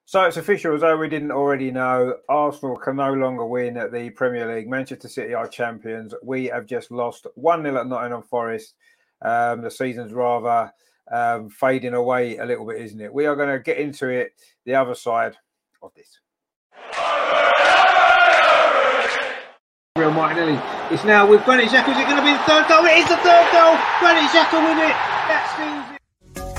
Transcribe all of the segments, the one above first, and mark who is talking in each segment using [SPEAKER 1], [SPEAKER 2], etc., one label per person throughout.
[SPEAKER 1] So it's official, as though we didn't already know. Arsenal can no longer win at the Premier League. Manchester City are champions. We have just lost 1-0 at Nottingham Forest. The season's rather fading away a little bit, isn't it? We are going to get into it the other side of this.
[SPEAKER 2] Real Martinelli. It's now with Granit Xhaka. Is it going to be the third goal? It is the third goal. Granit Xhaka with it. That seals it.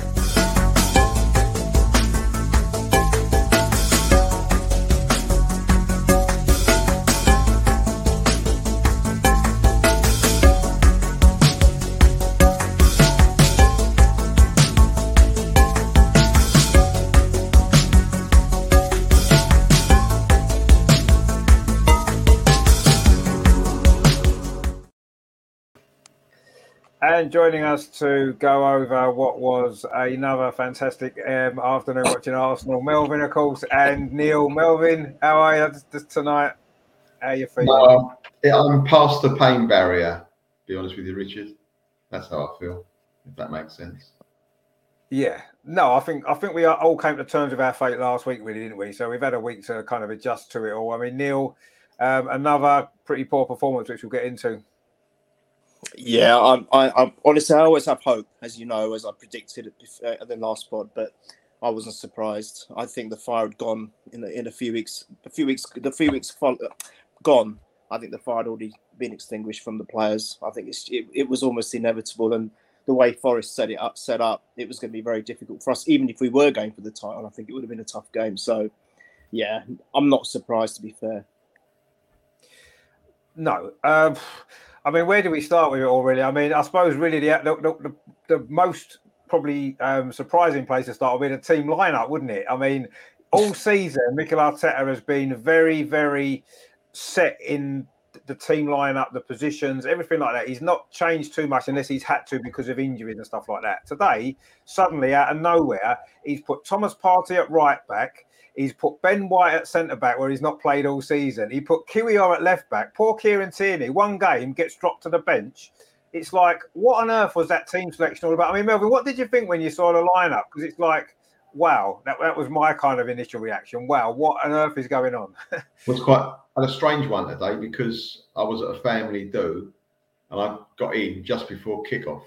[SPEAKER 1] And joining us to go over what was another fantastic afternoon watching Arsenal, Melvin, of course, and Neil. Melvin, how are you tonight? How are you feeling?
[SPEAKER 3] I'm past the pain barrier, to be honest with you, Richard. That's how I feel, if that makes sense.
[SPEAKER 1] Yeah. No, I think we all came to terms with our fate last week, really, didn't we? So we've had a week to kind of adjust to it all. I mean, Neil, another pretty poor performance, which we'll get into.
[SPEAKER 4] Yeah, I honestly, I always have hope, as you know, as I predicted at the last pod, but I wasn't surprised. I think the fire had gone in a few weeks. Gone. I think the fire had already been extinguished from the players. I think it was almost inevitable, and the way Forest set up, it was going to be very difficult for us, even if we were going for the title. I think it would have been a tough game. So, yeah, I'm not surprised, to be fair.
[SPEAKER 1] No. I mean, where do we start with it all, really? I mean, I suppose really the most probably surprising place to start would be the team lineup, wouldn't it? I mean, all season, Mikel Arteta has been very, very set in the team lineup, the positions, everything like that. He's not changed too much unless he's had to because of injuries and stuff like that. Today, suddenly, out of nowhere, he's put Thomas Partey at right back. He's put Ben White at centre-back where he's not played all season. He put Kiwior at left-back. Poor Kieran Tierney, one game, gets dropped to the bench. It's like, what on earth was that team selection all about? I mean, Melvin, what did you think when you saw the lineup? Because it's like, wow, that was my kind of initial reaction. Wow, what on earth is going on?
[SPEAKER 3] It was quite a strange one today because I was at a family do and I got in just before kickoff.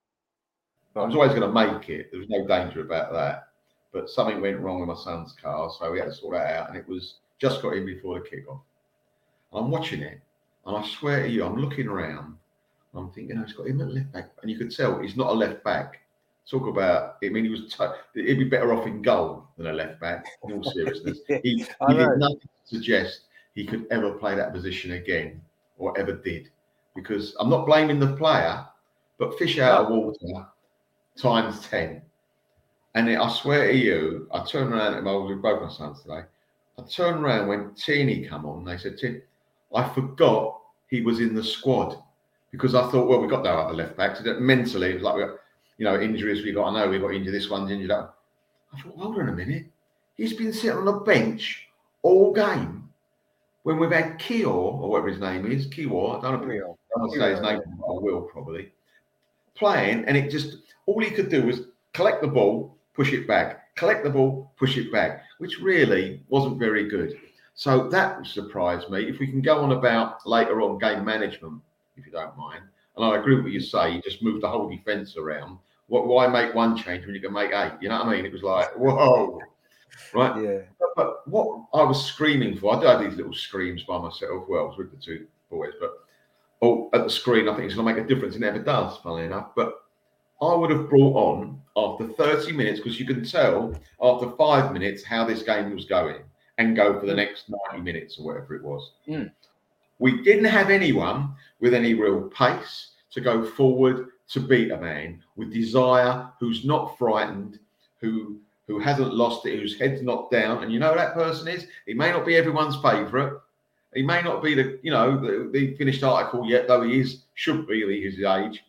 [SPEAKER 3] I was always going to make it. There was no danger about that. But something went wrong with my son's car, so we had to sort that out. And it was just got in before the kickoff. I'm watching it, and I swear to you, I'm looking around. And I'm thinking, he's got him at left back, and you could tell he's not a left back. Talk about, I mean, he'd be better off in goal than a left back. In all seriousness, he did nothing to suggest he could ever play that position again, or ever did. Because I'm not blaming the player, but fish out of water times 10. And I swear to you, I turned around at with both my sons today. I turned around when Tierney come on. They said, I forgot he was in the squad because I thought, well, we got that other left back. So mentally, it was like, we got, injuries. I know we got injured. This one's injured. I thought, hold on a minute. He's been sitting on the bench all game when we've had Kiwior, or whatever his name is, Kiwior. I don't want to say his name, but I will probably. Playing, and it just, all he could do was collect the ball, push it back, collect the ball, push it back, which really wasn't very good. So that surprised me. If we can go on about later on game management, if you don't mind, and I agree with what you say, you just move the whole defence around. Why make one change when you can make 8? You know what I mean? It was like, whoa, right?
[SPEAKER 1] Yeah.
[SPEAKER 3] But what I was screaming for, I do have these little screams by myself. Well, I was with the two boys, but at the screen, I think it's going to make a difference. It never does, funnily enough. But I would have brought on after 30 minutes, because you can tell after 5 minutes how this game was going, and go for the next 90 minutes or whatever it was.
[SPEAKER 1] Mm.
[SPEAKER 3] We didn't have anyone with any real pace to go forward to beat a man with desire, who's not frightened, who hasn't lost it, whose head's not down. And you know who that person is? He may not be everyone's favourite. He may not be the finished article yet, though he should be his age.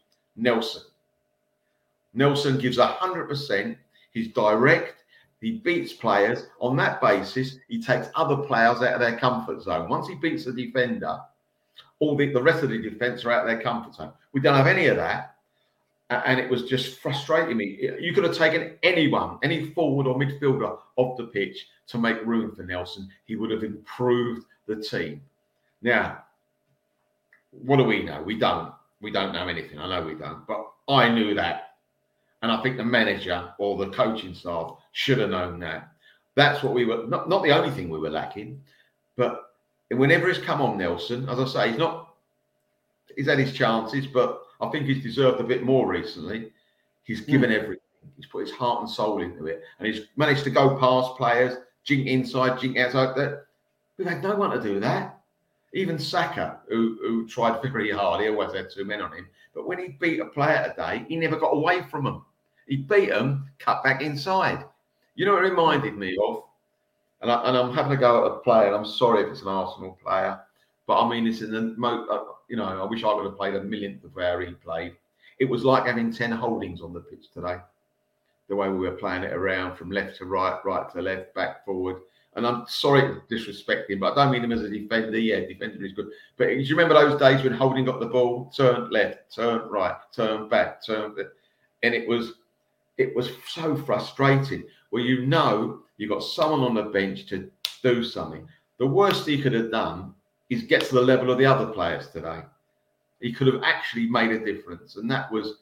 [SPEAKER 3] Nelson gives 100%. He's direct. He beats players. On that basis, he takes other players out of their comfort zone. Once he beats the defender, all the rest of the defence are out of their comfort zone. We don't have any of that. And it was just frustrating me. You could have taken anyone, any forward or midfielder off the pitch to make room for Nelson. He would have improved the team. Now, what do we know? We don't. We don't know anything. I know we don't. But I knew that. And I think the manager or the coaching staff should have known that. That's what we were, not the only thing we were lacking. But whenever he's come on, Nelson, as I say, he's had his chances, but I think he's deserved a bit more recently. He's given everything. He's put his heart and soul into it. And he's managed to go past players, jink inside, jink outside. We've had no one to do that. Even Saka, who tried very hard, he always had two men on him. But when he beat a player today, he never got away from them. He beat them, cut back inside. You know what it reminded me of? And I'm having a go at a player, and I'm sorry if it's an Arsenal player, but I mean this in the I wish I would have played a millionth of where he played. It was like having 10 holdings on the pitch today. The way we were playing it around from left to right, right to left, back, forward. And I'm sorry to disrespect him, but I don't mean him as a defender. Yeah, defender is good. But do you remember those days when Holding got the ball, turned left, turned right, turned back, turned left? And it was so frustrating. Well, you got someone on the bench to do something. The worst he could have done is get to the level of the other players today. He could have actually made a difference. And that was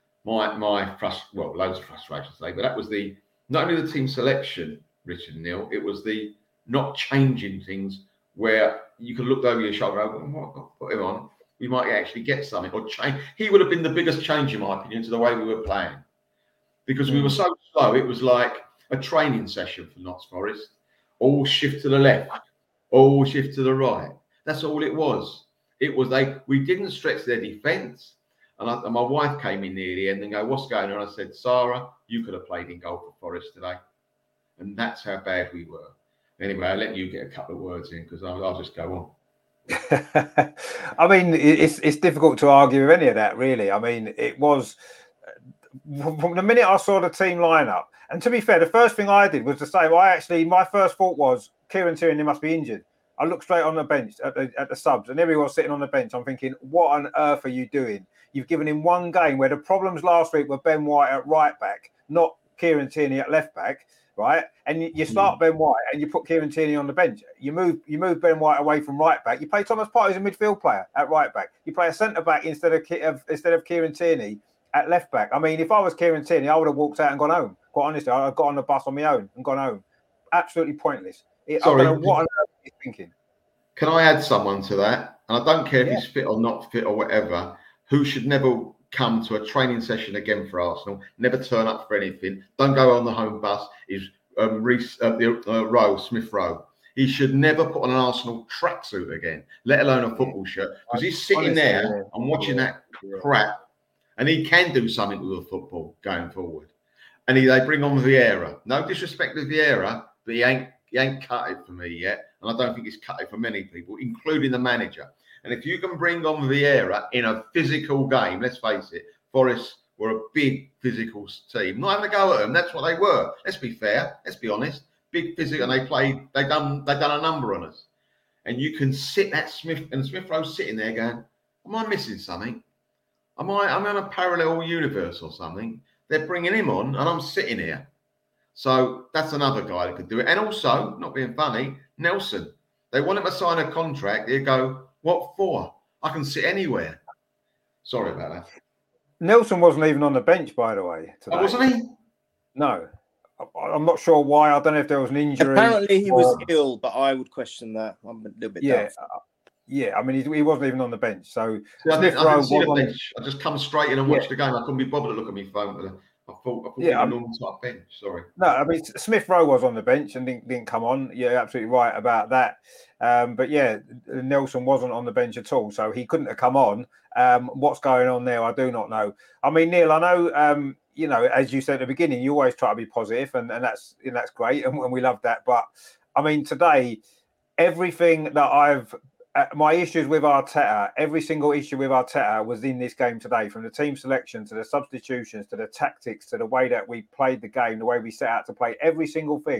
[SPEAKER 3] loads of frustrations today, but that was not only the team selection, Richard and Neil, it was the not changing things where you could look over your shoulder and go, put him on, we might actually get something or change. He would have been the biggest change, in my opinion, to the way we were playing. Because we were so slow, it was like a training session for Notts Forest. All shift to the left, all shift to the right. That's all it was. It was we didn't stretch their defence. And my wife came in near the end and go, what's going on? I said, Sarah, you could have played in goal for Forest today. And that's how bad we were. Anyway, I'll let you get a couple of words in because I'll just go
[SPEAKER 1] on. I mean, it's difficult to argue with any of that, really. I mean, it was from the minute I saw the team lineup. And to be fair, the first thing I did was to say, my first thought was Kieran Tierney must be injured. I looked straight on the bench at the subs, and everyone was sitting on the bench. I'm thinking, what on earth are you doing? You've given him one game where the problems last week were Ben White at right back, not Kieran Tierney at left back, right? And you start Ben White and you put Kieran Tierney on the bench. You move Ben White away from right back. You play Thomas Partey as a midfield player at right back. You play a centre back instead of Kieran Tierney at left back. I mean, if I was Kieran Tierney, I would have walked out and gone home. Quite honestly, I'd have got on the bus on my own and gone home. Absolutely pointless. I don't know what on earth he's thinking.
[SPEAKER 3] Can I add someone to that? And I don't care if he's fit or not fit or whatever, who should never come to a training session again for Arsenal, never turn up for anything, don't go on the home bus, is Smith Rowe. He should never put on an Arsenal tracksuit again, let alone a football shirt, because he's sitting there and watching that crap, and he can do something with the football going forward. And they bring on Vieira. No disrespect to Vieira, but he ain't cut it for me yet. And I don't think he's cut it for many people, including the manager. And if you can bring on Vieira in a physical game, let's face it, Forest were a big physical team. Not having a go at them, that's what they were. Let's be fair, let's be honest. Big physical, and they done a number on us. And you can sit that Smith Rowe sitting there going, am I missing something? I'm in a parallel universe or something? They're bringing him on and I'm sitting here. So that's another guy that could do it. And also, not being funny, Nelson. They want him to sign a contract. He'd go, what for? I can sit anywhere. Sorry about that.
[SPEAKER 1] Nelson wasn't even on the bench, by the way. Today.
[SPEAKER 3] Oh, wasn't he?
[SPEAKER 1] No. I'm not sure why. I don't know if there was an injury.
[SPEAKER 4] Apparently he was ill, but I would question that. I'm a little bit doubtful.
[SPEAKER 1] Yeah, I mean, he wasn't even on the bench. So
[SPEAKER 3] I didn't see the bench. I just come straight in and watched the game. I couldn't be bothered to look at my phone. I thought it was a normal type bench. Sorry.
[SPEAKER 1] No, I mean, Smith Rowe was on the bench and didn't come on. You're absolutely right about that. But yeah, Nelson wasn't on the bench at all, so he couldn't have come on. What's going on there, I do not know. I mean, Neil, I know, as you said at the beginning, you always try to be positive, and that's great, and we love that. But I mean, today, everything that my issues with Arteta, every single issue with Arteta was in this game today, from the team selection to the substitutions to the tactics to the way that we played the game, the way we set out to play, every single thing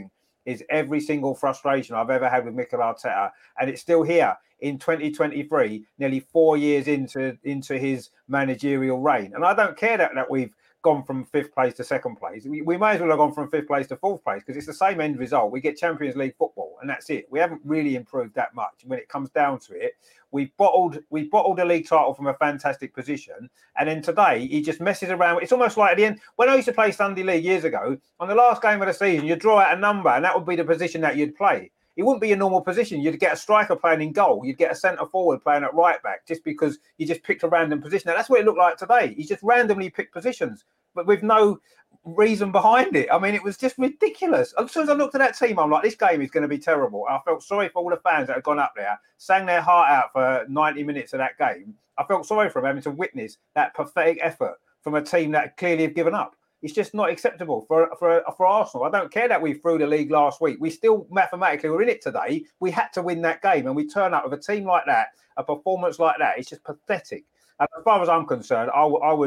[SPEAKER 1] is every single frustration I've ever had with Mikel Arteta, and it's still here in 2023, nearly 4 years into his managerial reign. And I don't care that we've gone from 5th place to 2nd place. We may as well have gone from 5th place to 4th place, because it's the same end result. We get Champions League football, and that's it. We haven't really improved that much. When it comes down to it, we've bottled a league title from a fantastic position, and then today he just messes around. It's almost like at the end, when I used to play Sunday League years ago, on the last game of the season, you'd draw out a number, and that would be the position that you'd play. It wouldn't be a normal position. You'd get a striker playing in goal. You'd get a centre forward playing at right back, just because you just picked a random position. Now, that's what it looked like today. He just randomly picked positions, but with no reason behind it. I mean, it was just ridiculous. As soon as I looked at that team, I'm like, this game is going to be terrible. I felt sorry for all the fans that had gone up there, sang their heart out for 90 minutes of that game. I felt sorry for them having to witness that pathetic effort from a team that clearly have given up. It's just not acceptable for Arsenal. I don't care that we threw the league last week. We still mathematically were in it today. We had to win that game, and we turn up with a team like that, a performance like that. It's just pathetic. And as far as I'm concerned, I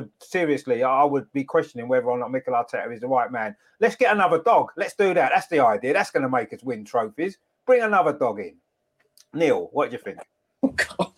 [SPEAKER 1] would be questioning whether or not Mikel Arteta is the right man. Let's get another dog. Let's do that. That's the idea. That's going to make us win trophies. Bring another dog in. Neil, what do you think?
[SPEAKER 4] Oh,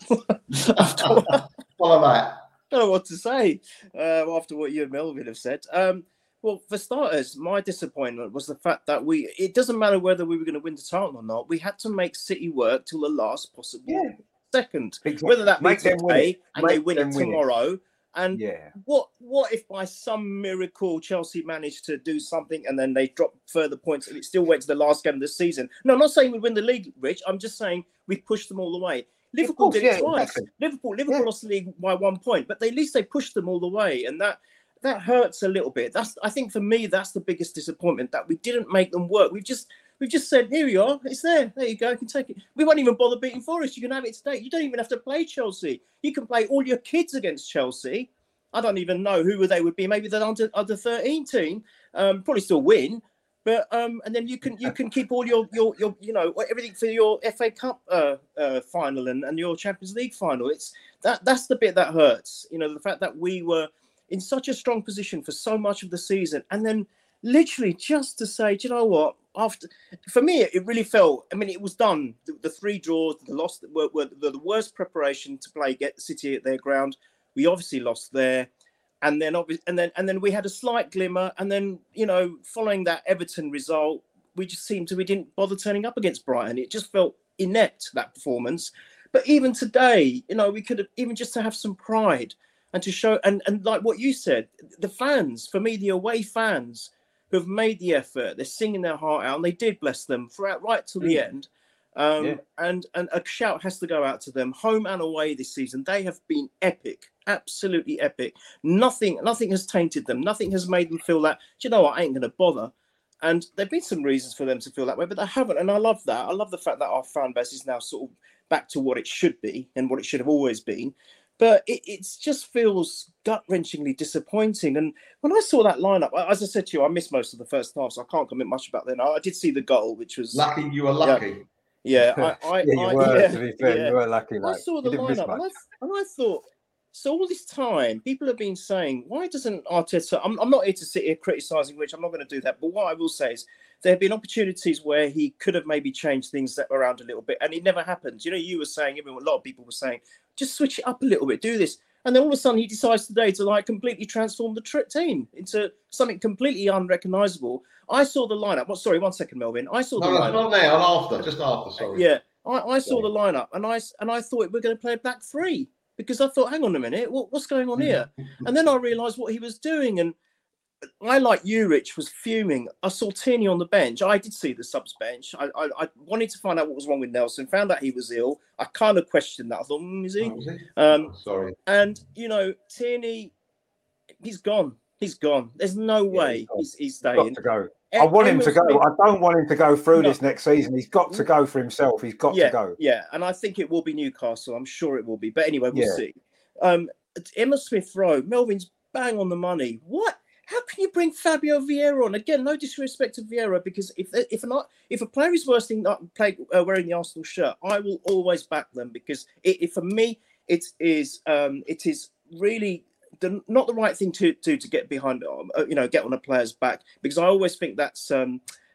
[SPEAKER 4] God.
[SPEAKER 3] Follow that.
[SPEAKER 4] I don't know what to say after what you and Melvin have said. Well, for starters, my disappointment was the fact that it doesn't matter whether we were going to win the title or not, we had to make City work till the last possible second. Exactly. Whether that be today and they win it tomorrow. And what if by some miracle Chelsea managed to do something and then they dropped further points and it still went to the last game of the season? No, I'm not saying we win the league, Rich. I'm just saying we pushed them all the way. Liverpool did it twice. Exactly. Liverpool lost the league by 1 point, but at least they pushed them all the way, and that hurts a little bit. I think for me that's the biggest disappointment, that we didn't make them work. We've just said, here you are, it's there you go, you can take it. We won't even bother beating Forest. You can have it today. You don't even have to play Chelsea. You can play all your kids against Chelsea. I don't even know who they would be. Maybe the under 13 team. Probably still win. But and then you can keep all your everything for your FA Cup final and your Champions League final. It's that's the bit that hurts. The fact that we were in such a strong position for so much of the season, and then literally just to say, do you know what? For me, it really felt. I mean, it was done. The 3 draws, the loss were the worst preparation to play get City at their ground. We obviously lost there. And then we had a slight glimmer, and then following that Everton result, we didn't bother turning up against Brighton. It just felt inept, that performance. But even today, we could have, even just to have some pride and to show, and like what you said, the fans, for me, the away fans who have made the effort, they're singing their heart out, and they did, bless them, throughout right till the end. And a shout has to go out to them, home and away this season. They have been epic, absolutely epic. Nothing has tainted them. Nothing has made them feel that, do you know what, I ain't going to bother. And there've been some reasons for them to feel that way, but they haven't. And I love that. I love the fact that our fan base is now sort of back to what it should be and what it should have always been. But it just feels gut-wrenchingly disappointing. And when I saw that lineup, as I said to you, I missed most of the first half, so I can't comment much about that. I did see the goal, which was...
[SPEAKER 3] Lucky you were lucky.
[SPEAKER 4] Yeah,
[SPEAKER 1] you were lucky.
[SPEAKER 4] I saw the lineup and I thought, so all this time, people have been saying, why doesn't Arteta... I'm not here to sit here criticising Rich, I'm not going to do that. But what I will say is there have been opportunities where he could have maybe changed things around a little bit, and it never happened. You were saying, a lot of people were saying, just switch it up a little bit, do this. And then all of a sudden he decides today to completely transform the team into something completely unrecognisable. I saw the lineup. Sorry, 1 second, Melvin. I saw the lineup.
[SPEAKER 3] Not now, just after, sorry.
[SPEAKER 4] Yeah, I saw the lineup and I thought we're going to play a back 3 because I thought, hang on a minute, what's going on here? And then I realised what he was doing. And I, like you, Rich, was fuming. I saw Tierney on the bench. I did see the subs bench. I wanted to find out what was wrong with Nelson. Found out he was ill. I kind of questioned that. I thought, is he?
[SPEAKER 3] Sorry.
[SPEAKER 4] And, Tierney, he's gone. He's gone. There's no way he's staying.
[SPEAKER 1] He's got to go. I want him to go. I don't want him to go through this next season. He's got to go for himself. He's got to go.
[SPEAKER 4] Yeah, and I think it will be Newcastle. I'm sure it will be. But anyway, we'll see. Emma Smith-Rowe, Melvin's bang on the money. What? How can you bring Fabio Vieira on? Again, no disrespect to Vieira, because if a player is worse than wearing the Arsenal shirt, I will always back them, because for me it is really not the right thing to get behind, get on a player's back, because I always think that's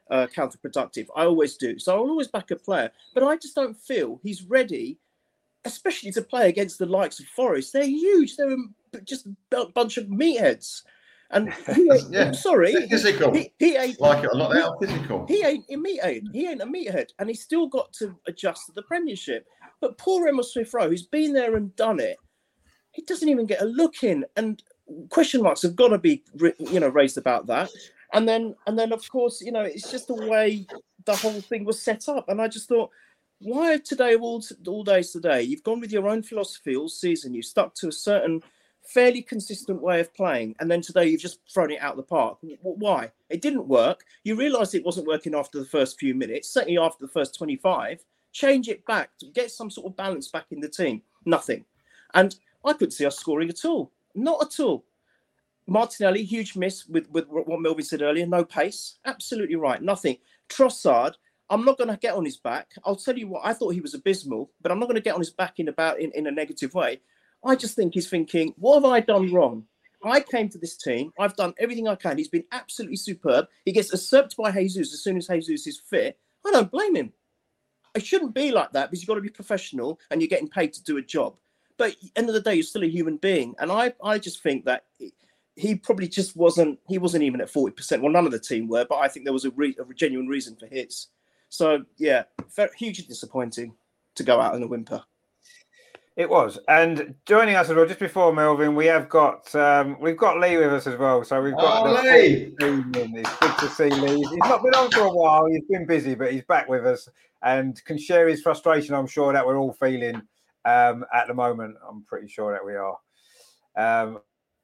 [SPEAKER 4] counterproductive. I always do. So I'll always back a player. But I just don't feel he's ready, especially to play against the likes of Forest. They're huge. They're just a bunch of meatheads. And I'm sorry,
[SPEAKER 3] physical.
[SPEAKER 4] He ain't
[SPEAKER 3] like it a lot. They are physical.
[SPEAKER 4] He ain't a meathead. He ain't a meathead, and he's still got to adjust to the Premiership. But poor Emil Smith-Rowe, who's been there and done it, he doesn't even get a look in, and question marks have got to be, raised about that. And then of course, it's just the way the whole thing was set up. And I just thought, why today, all days today, you've gone with your own philosophy all season. You stuck to a certain fairly consistent way of playing, and then today you've just thrown it out of the park. Why? It didn't work. You realised it wasn't working after the first few minutes, certainly after the first 25. Change it back to get some sort of balance back in the team. Nothing. And I couldn't see us scoring at all. Not at all. Martinelli, huge miss with what Melvin said earlier. No pace. Absolutely right. Nothing. Trossard, I'm not going to get on his back. I'll tell you what, I thought he was abysmal, but I'm not going to get on his back in a negative way. I just think he's thinking, what have I done wrong? I came to this team. I've done everything I can. He's been absolutely superb. He gets usurped by Jesus as soon as Jesus is fit. I don't blame him. It shouldn't be like that because you've got to be professional and you're getting paid to do a job. But at the end of the day, you're still a human being. And I just think that he probably just wasn't even at 40%. Well, none of the team were, but I think there was a genuine reason for his. So, yeah, hugely disappointing to go out in a whimper.
[SPEAKER 1] It was. And joining us as well, just before Melvin, we've got Lee with us as well. So we've got
[SPEAKER 3] Lee.
[SPEAKER 1] It's good to see Lee. He's not been on for a while. He's been busy, but he's back with us and can share his frustration, I'm sure, that we're all feeling at the moment. I'm pretty sure that we are.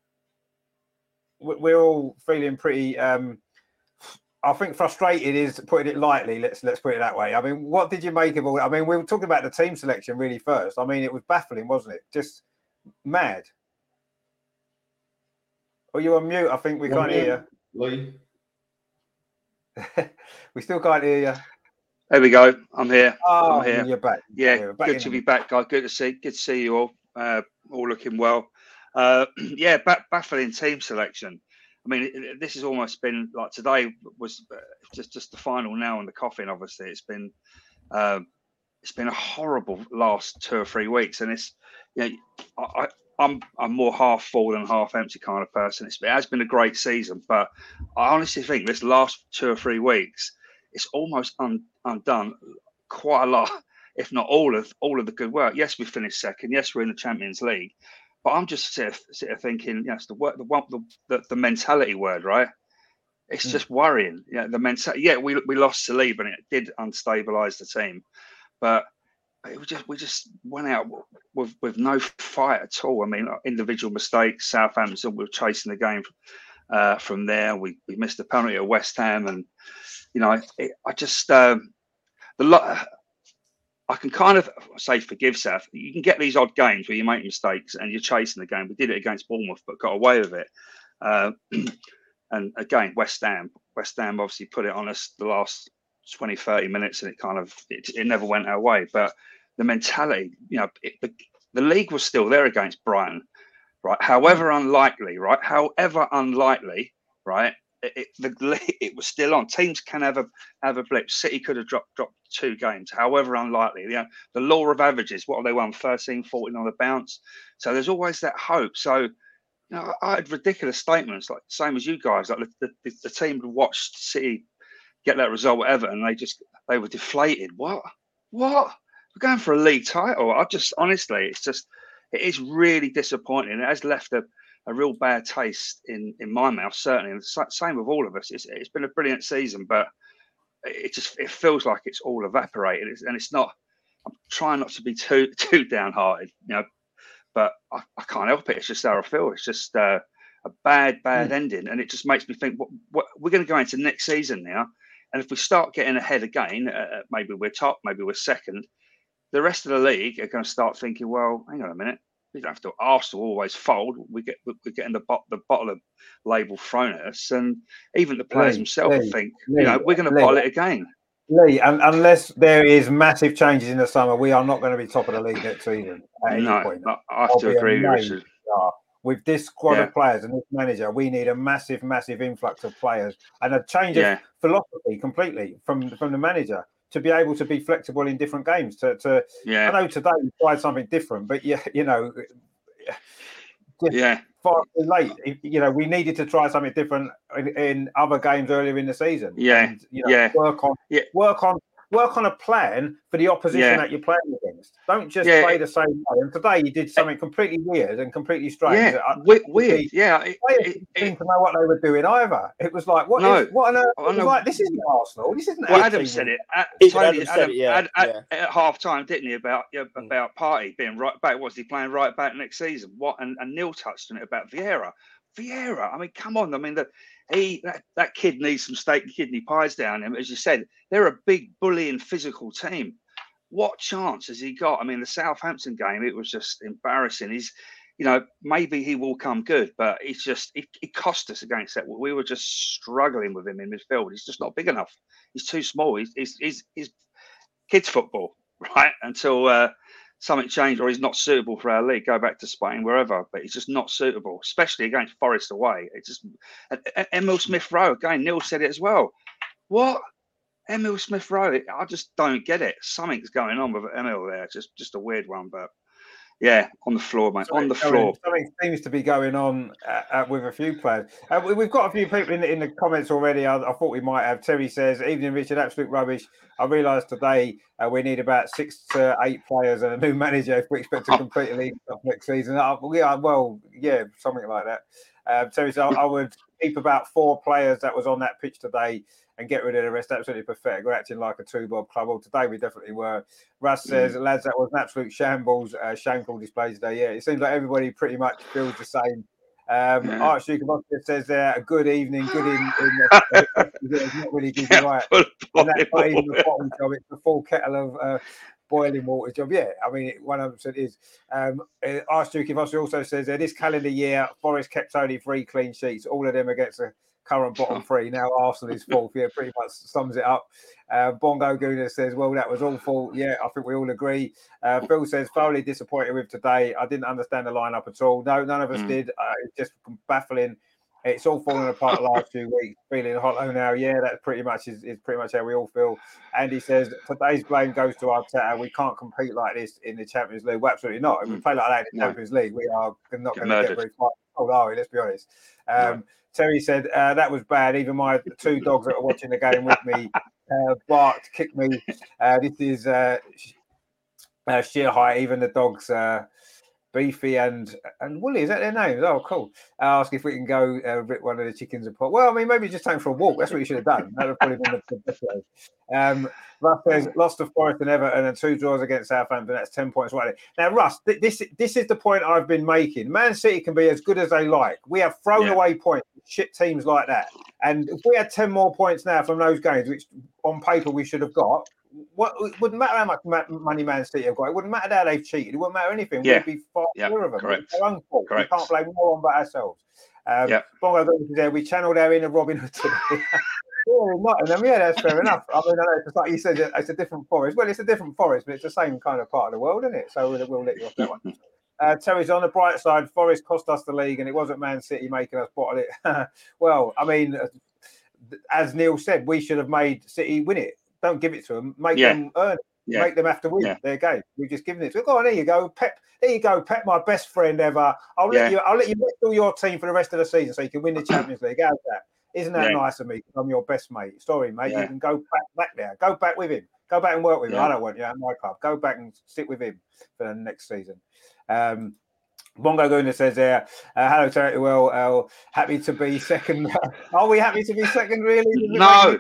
[SPEAKER 1] We're all feeling pretty... I think frustrated is putting it lightly. Let's put it that way. I mean, what did you make of all? I mean, we were talking about the team selection really first. I mean, it was baffling, wasn't it? Just mad. Oh, you're on mute. I think we can't hear
[SPEAKER 3] you. Lee.
[SPEAKER 1] We still can't hear you.
[SPEAKER 5] There we go. I'm here.
[SPEAKER 1] Oh,
[SPEAKER 5] I'm here.
[SPEAKER 1] You're back.
[SPEAKER 5] Yeah, good to be back, guys. Good to see you all. All looking well. Baffling team selection. I mean, this has almost been like today was just the final nail in the coffin. Obviously, it's been a horrible last 2 or 3 weeks, and it's I'm more half full than half empty kind of person. It has been a great season, but I honestly think this last 2 or 3 weeks it's almost undone quite a lot, if not all of the good work. Yes, we finished second. Yes, we're in the Champions League. But I'm just sitting thinking, it's the mentality word, right? It's just worrying. The mentality. Yeah, we lost Saliba and it did unstabilize the team, but we just went out with no fight at all. I mean, individual mistakes. Southampton were chasing the game from there. We missed a penalty at West Ham, and I can kind of say forgive South. You can get these odd games where you make mistakes and you're chasing the game. We did it against Bournemouth, but got away with it. And again, West Ham obviously put it on us the last 20, 30 minutes, and it never went our way. But the mentality, the league was still there against Brighton, right? However unlikely, right? It was still on. Teams can have a blip. City could have dropped 2 games, however unlikely. The law of averages, what have they won? 13, 14 on the bounce. So there's always that hope. So, I had ridiculous statements, like same as you guys, like the team watched City get that result, whatever, and they were deflated. What? We're going for a league title. Honestly, it is really disappointing. It has left a real bad taste in my mouth, certainly. And same with all of us. It's been a brilliant season, but it feels like it's all evaporated. And it's not. I'm trying not to be too downhearted, but I can't help it. It's just how I feel. It's just a bad ending, and it just makes me think: what we're going to go into next season now, and if we start getting ahead again, maybe we're top, maybe we're second. The rest of the league are going to start thinking, well, hang on a minute. We don't have to. Arsenal always fold. We're getting the bottle of label thrown at us, and even the players themselves think, we're going to bottle it again.
[SPEAKER 1] Lee, unless there is massive changes in the summer, we are not going to be top of the league next season at any point.
[SPEAKER 5] I have to agree with you.
[SPEAKER 1] with this squad
[SPEAKER 5] Yeah.
[SPEAKER 1] of players and this manager, we need a massive, massive influx of players and a change of philosophy completely from the manager to be able to be flexible in different games. I know today we tried something different, but far too late. We needed to try something different in other games earlier in the season. And work on a plan for the opposition that you're playing against. Don't just play the same way. And today you did something completely weird and completely strange.
[SPEAKER 5] Weird.
[SPEAKER 1] Players didn't seem to know what they were doing either. It was like, what on earth? It was like, this isn't Arsenal. This isn't.
[SPEAKER 5] Well, Adam said it. Adam said it at half time, didn't he? About Partey being right back. Was he playing right back next season? And Neil touched on it about Vieira. I mean, come on. I mean, that kid needs some steak and kidney pies down him. As you said, they're a big, bullying, physical team. What chance has he got? I mean, the Southampton game, it was just embarrassing. Maybe he will come good, but it's just it cost us against that. We were just struggling with him in midfield. He's just not big enough. He's too small. He's kids football, right? Until something changed, or he's not suitable for our league. Go back to Spain, wherever. But he's just not suitable, especially against Forest away. It's just Emil Smith Rowe again. Neil said it as well. What? Emil Smith Rowe? I just don't get it. Something's going on with Emil there. Just a weird one, but. Yeah, on the floor, mate. On the floor.
[SPEAKER 1] Something seems to be going on with a few players. We've got a few people in the comments already. I thought we might have. Terry says, "Evening, Richard. Absolute rubbish. I realised today we need about 6 to 8 players and a new manager if we expect to complete the league next season." Something like that. Terry says, "I would keep about 4 players that was on that pitch today and get rid of the rest. Absolutely pathetic. We're acting like a 2-bob club." Well, today we definitely were. Russ says, "Lads, that was an absolute shambles, shameful display today." Yeah, it seems like everybody pretty much feels the same. Archduke of Oxford says there, "A good evening, good in." It's not really good, right? And that's not even the bottom job; it's the full kettle of boiling water job. Yeah, I mean, 100% is. Archduke of Oxford also says there, "This calendar year, Forest kept only 3 clean sheets, all of them against the current bottom 3. Now Arsenal is 4th." Yeah, pretty much sums it up. Bongo Guna says, "Well, that was awful." Yeah, I think we all agree. Phil says, "Thoroughly disappointed with today. I didn't understand the lineup at all." No, none of us did. It's just baffling. It's all falling apart the last few weeks. Feeling hollow now. Yeah, that pretty much is pretty much how we all feel. Andy says, "Today's blame goes to Arteta. We can't compete like this in the Champions League." Well, absolutely not. If we play like that in the Champions League, we are not going to get very far. Oh, are we? Let's be honest. Terry said, "That was bad. Even my 2 dogs that are watching the game with me barked, kicked me." This is sheer height. Even the dogs, Beefy and Woolly, is that their names? Oh, cool. I ask if we can go rip one of the chickens apart. Well, I mean, maybe just take them for a walk. That's what you should have done. That would probably been the best way. Russ says, "Lost to Forest and Everton and 2 draws against Southampton. That's 10 points right there." Now, Russ, this is the point I've been making. Man City can be as good as they like. We have thrown away points with shit teams like that. And if we had 10 more points now from those games, which on paper we should have got, it wouldn't matter how much money Man City have got. It wouldn't matter how they've cheated. It wouldn't matter anything. We'd be far clear of them.
[SPEAKER 5] Correct.
[SPEAKER 1] It's their own fault.
[SPEAKER 5] Correct.
[SPEAKER 1] We can't blame no one but ourselves. Bongo there. We channeled our inner Robin Hood today. Yeah, that's fair enough. I mean, I know it's like you said, it's a different Forest. Well, it's a different Forest, but it's the same kind of part of the world, isn't it? So we'll let you off that one. Terry's on the bright side. Forest cost us the league, and it wasn't Man City making us bottle it. Well, I mean, as Neil said, we should have made City win it. Don't give it to them. Make them earn it. Make them have to win their game. We've just given it to them. Go on, there you go, Pep. There you go, Pep, my best friend ever. I'll let you all your team for the rest of the season so you can win the Champions League. How's that? Isn't that nice of me? I'm your best mate. Sorry, mate. You can go back there. Go back with him. Go back and work with him. I don't want you at my club. Go back and sit with him for the next season. Bongo Guna says there, "Hello, Terry. Well, happy to be second." Are we happy to be second, really?
[SPEAKER 5] No.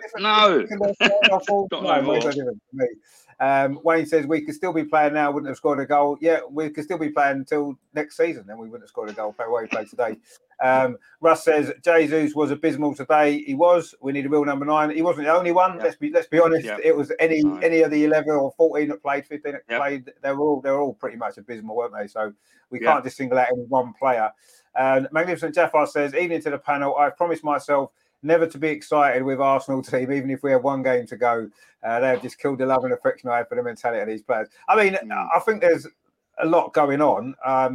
[SPEAKER 1] Wayne says, "We could still be playing now, wouldn't have scored a goal." Yeah, we could still be playing until next season, then we wouldn't have scored a goal. Where we played today. Russ says, "Jesus was abysmal today." He was. We need a real number 9. He wasn't the only one. Let's be honest. It was any of the 11 or 14 that played, 15 that played. They were all pretty much abysmal, weren't they? So we can't just single out any one player. Magnificent Jafar says, "Evening to the panel. I've promised myself never to be excited with Arsenal team, even if we have 1 game to go. They have just killed the love and affection I have for the mentality of these players." I mean, I think there's a lot going on.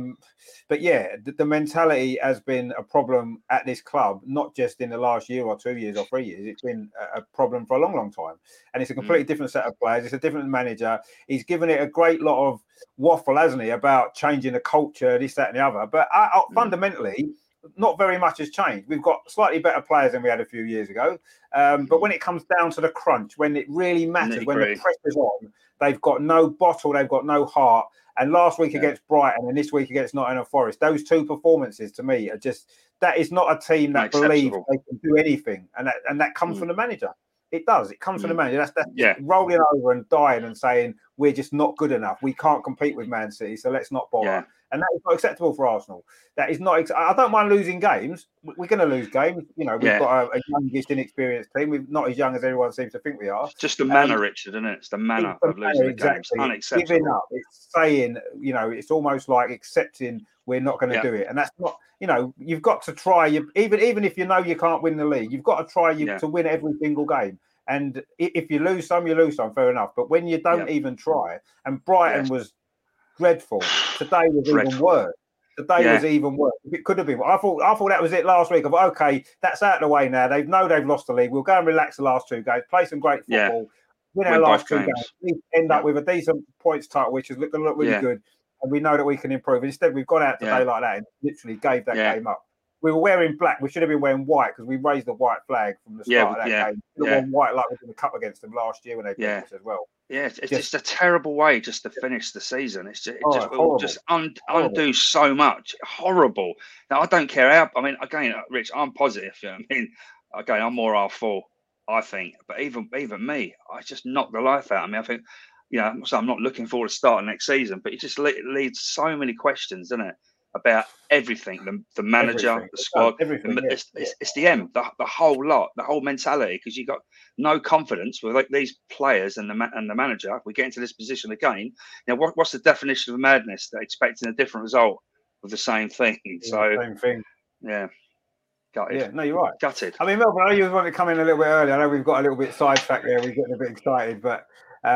[SPEAKER 1] But yeah, the mentality has been a problem at this club, not just in the last year or 2 years or 3 years. It's been a problem for a long, long time. And it's a completely different set of players. It's a different manager. He's given it a great lot of waffle, hasn't he, about changing the culture, this, that, and the other. But fundamentally, not very much has changed. We've got slightly better players than we had a few years ago. But when it comes down to the crunch, when it really matters, when the pressure's on, they've got no bottle, they've got no heart. And last week against Brighton and this week against Nottingham Forest, those two performances to me are just, that is not a team that believes they can do anything. And that comes from the manager. It does. It comes from the manager. That's rolling over and dying and saying, we're just not good enough. We can't compete with Man City, so let's not bother. Yeah. And that is not acceptable for Arsenal. That is not. I don't mind losing games. We're going to lose games. You know, we've got a youngish, inexperienced team. We're not as young as everyone seems to think we are.
[SPEAKER 5] It's just the manner, Richard, isn't it? It's the manner of losing the games. Unacceptable.
[SPEAKER 1] Giving up. It's saying, you know, it's almost like accepting we're not going to do it. And that's not, you know, you've got to try. Even if you know you can't win the league, you've got to try to win every single game. And if you lose some, you lose some, fair enough. But when you don't even try, and Brighton was dreadful, today was even worse. Today was even worse. It could have been. I thought that was it last week. I thought, okay, that's out of the way now. They know they've lost the league. We'll go and relax the last two games, play some great football, win our last two games, end up with a decent points title, which is looking really good. And we know that we can improve. Instead, we've gone out today like that and literally gave that game up. We were wearing black. We should have been wearing white because we raised the white flag from the start of that game. We worn white like we did the cup against them last year when they beat us as well.
[SPEAKER 5] Yeah, it's just a terrible way just to finish the season. It just undo so much. Horrible. Now, I don't care how. I mean, again, Rich, I'm positive. You know what I mean, again, I'm more R4, I think. But even me, I just knocked the life out of me. I think, you know, so I'm not looking forward to starting next season, but it just leads so many questions, doesn't it? About everything, the manager, the squad, it's the M, the whole lot, the whole mentality, because you've got no confidence with like these players and the manager. We get into this position again. Now, what's the definition of madness? They're expecting a different result of the same thing.
[SPEAKER 1] Same thing.
[SPEAKER 5] Yeah. Gutted.
[SPEAKER 1] Yeah, no, you're right.
[SPEAKER 5] Gutted.
[SPEAKER 1] I mean, Melvin, I know you want to come in a little bit early. I know we've got a little bit sidetracked there. We're getting a bit excited, but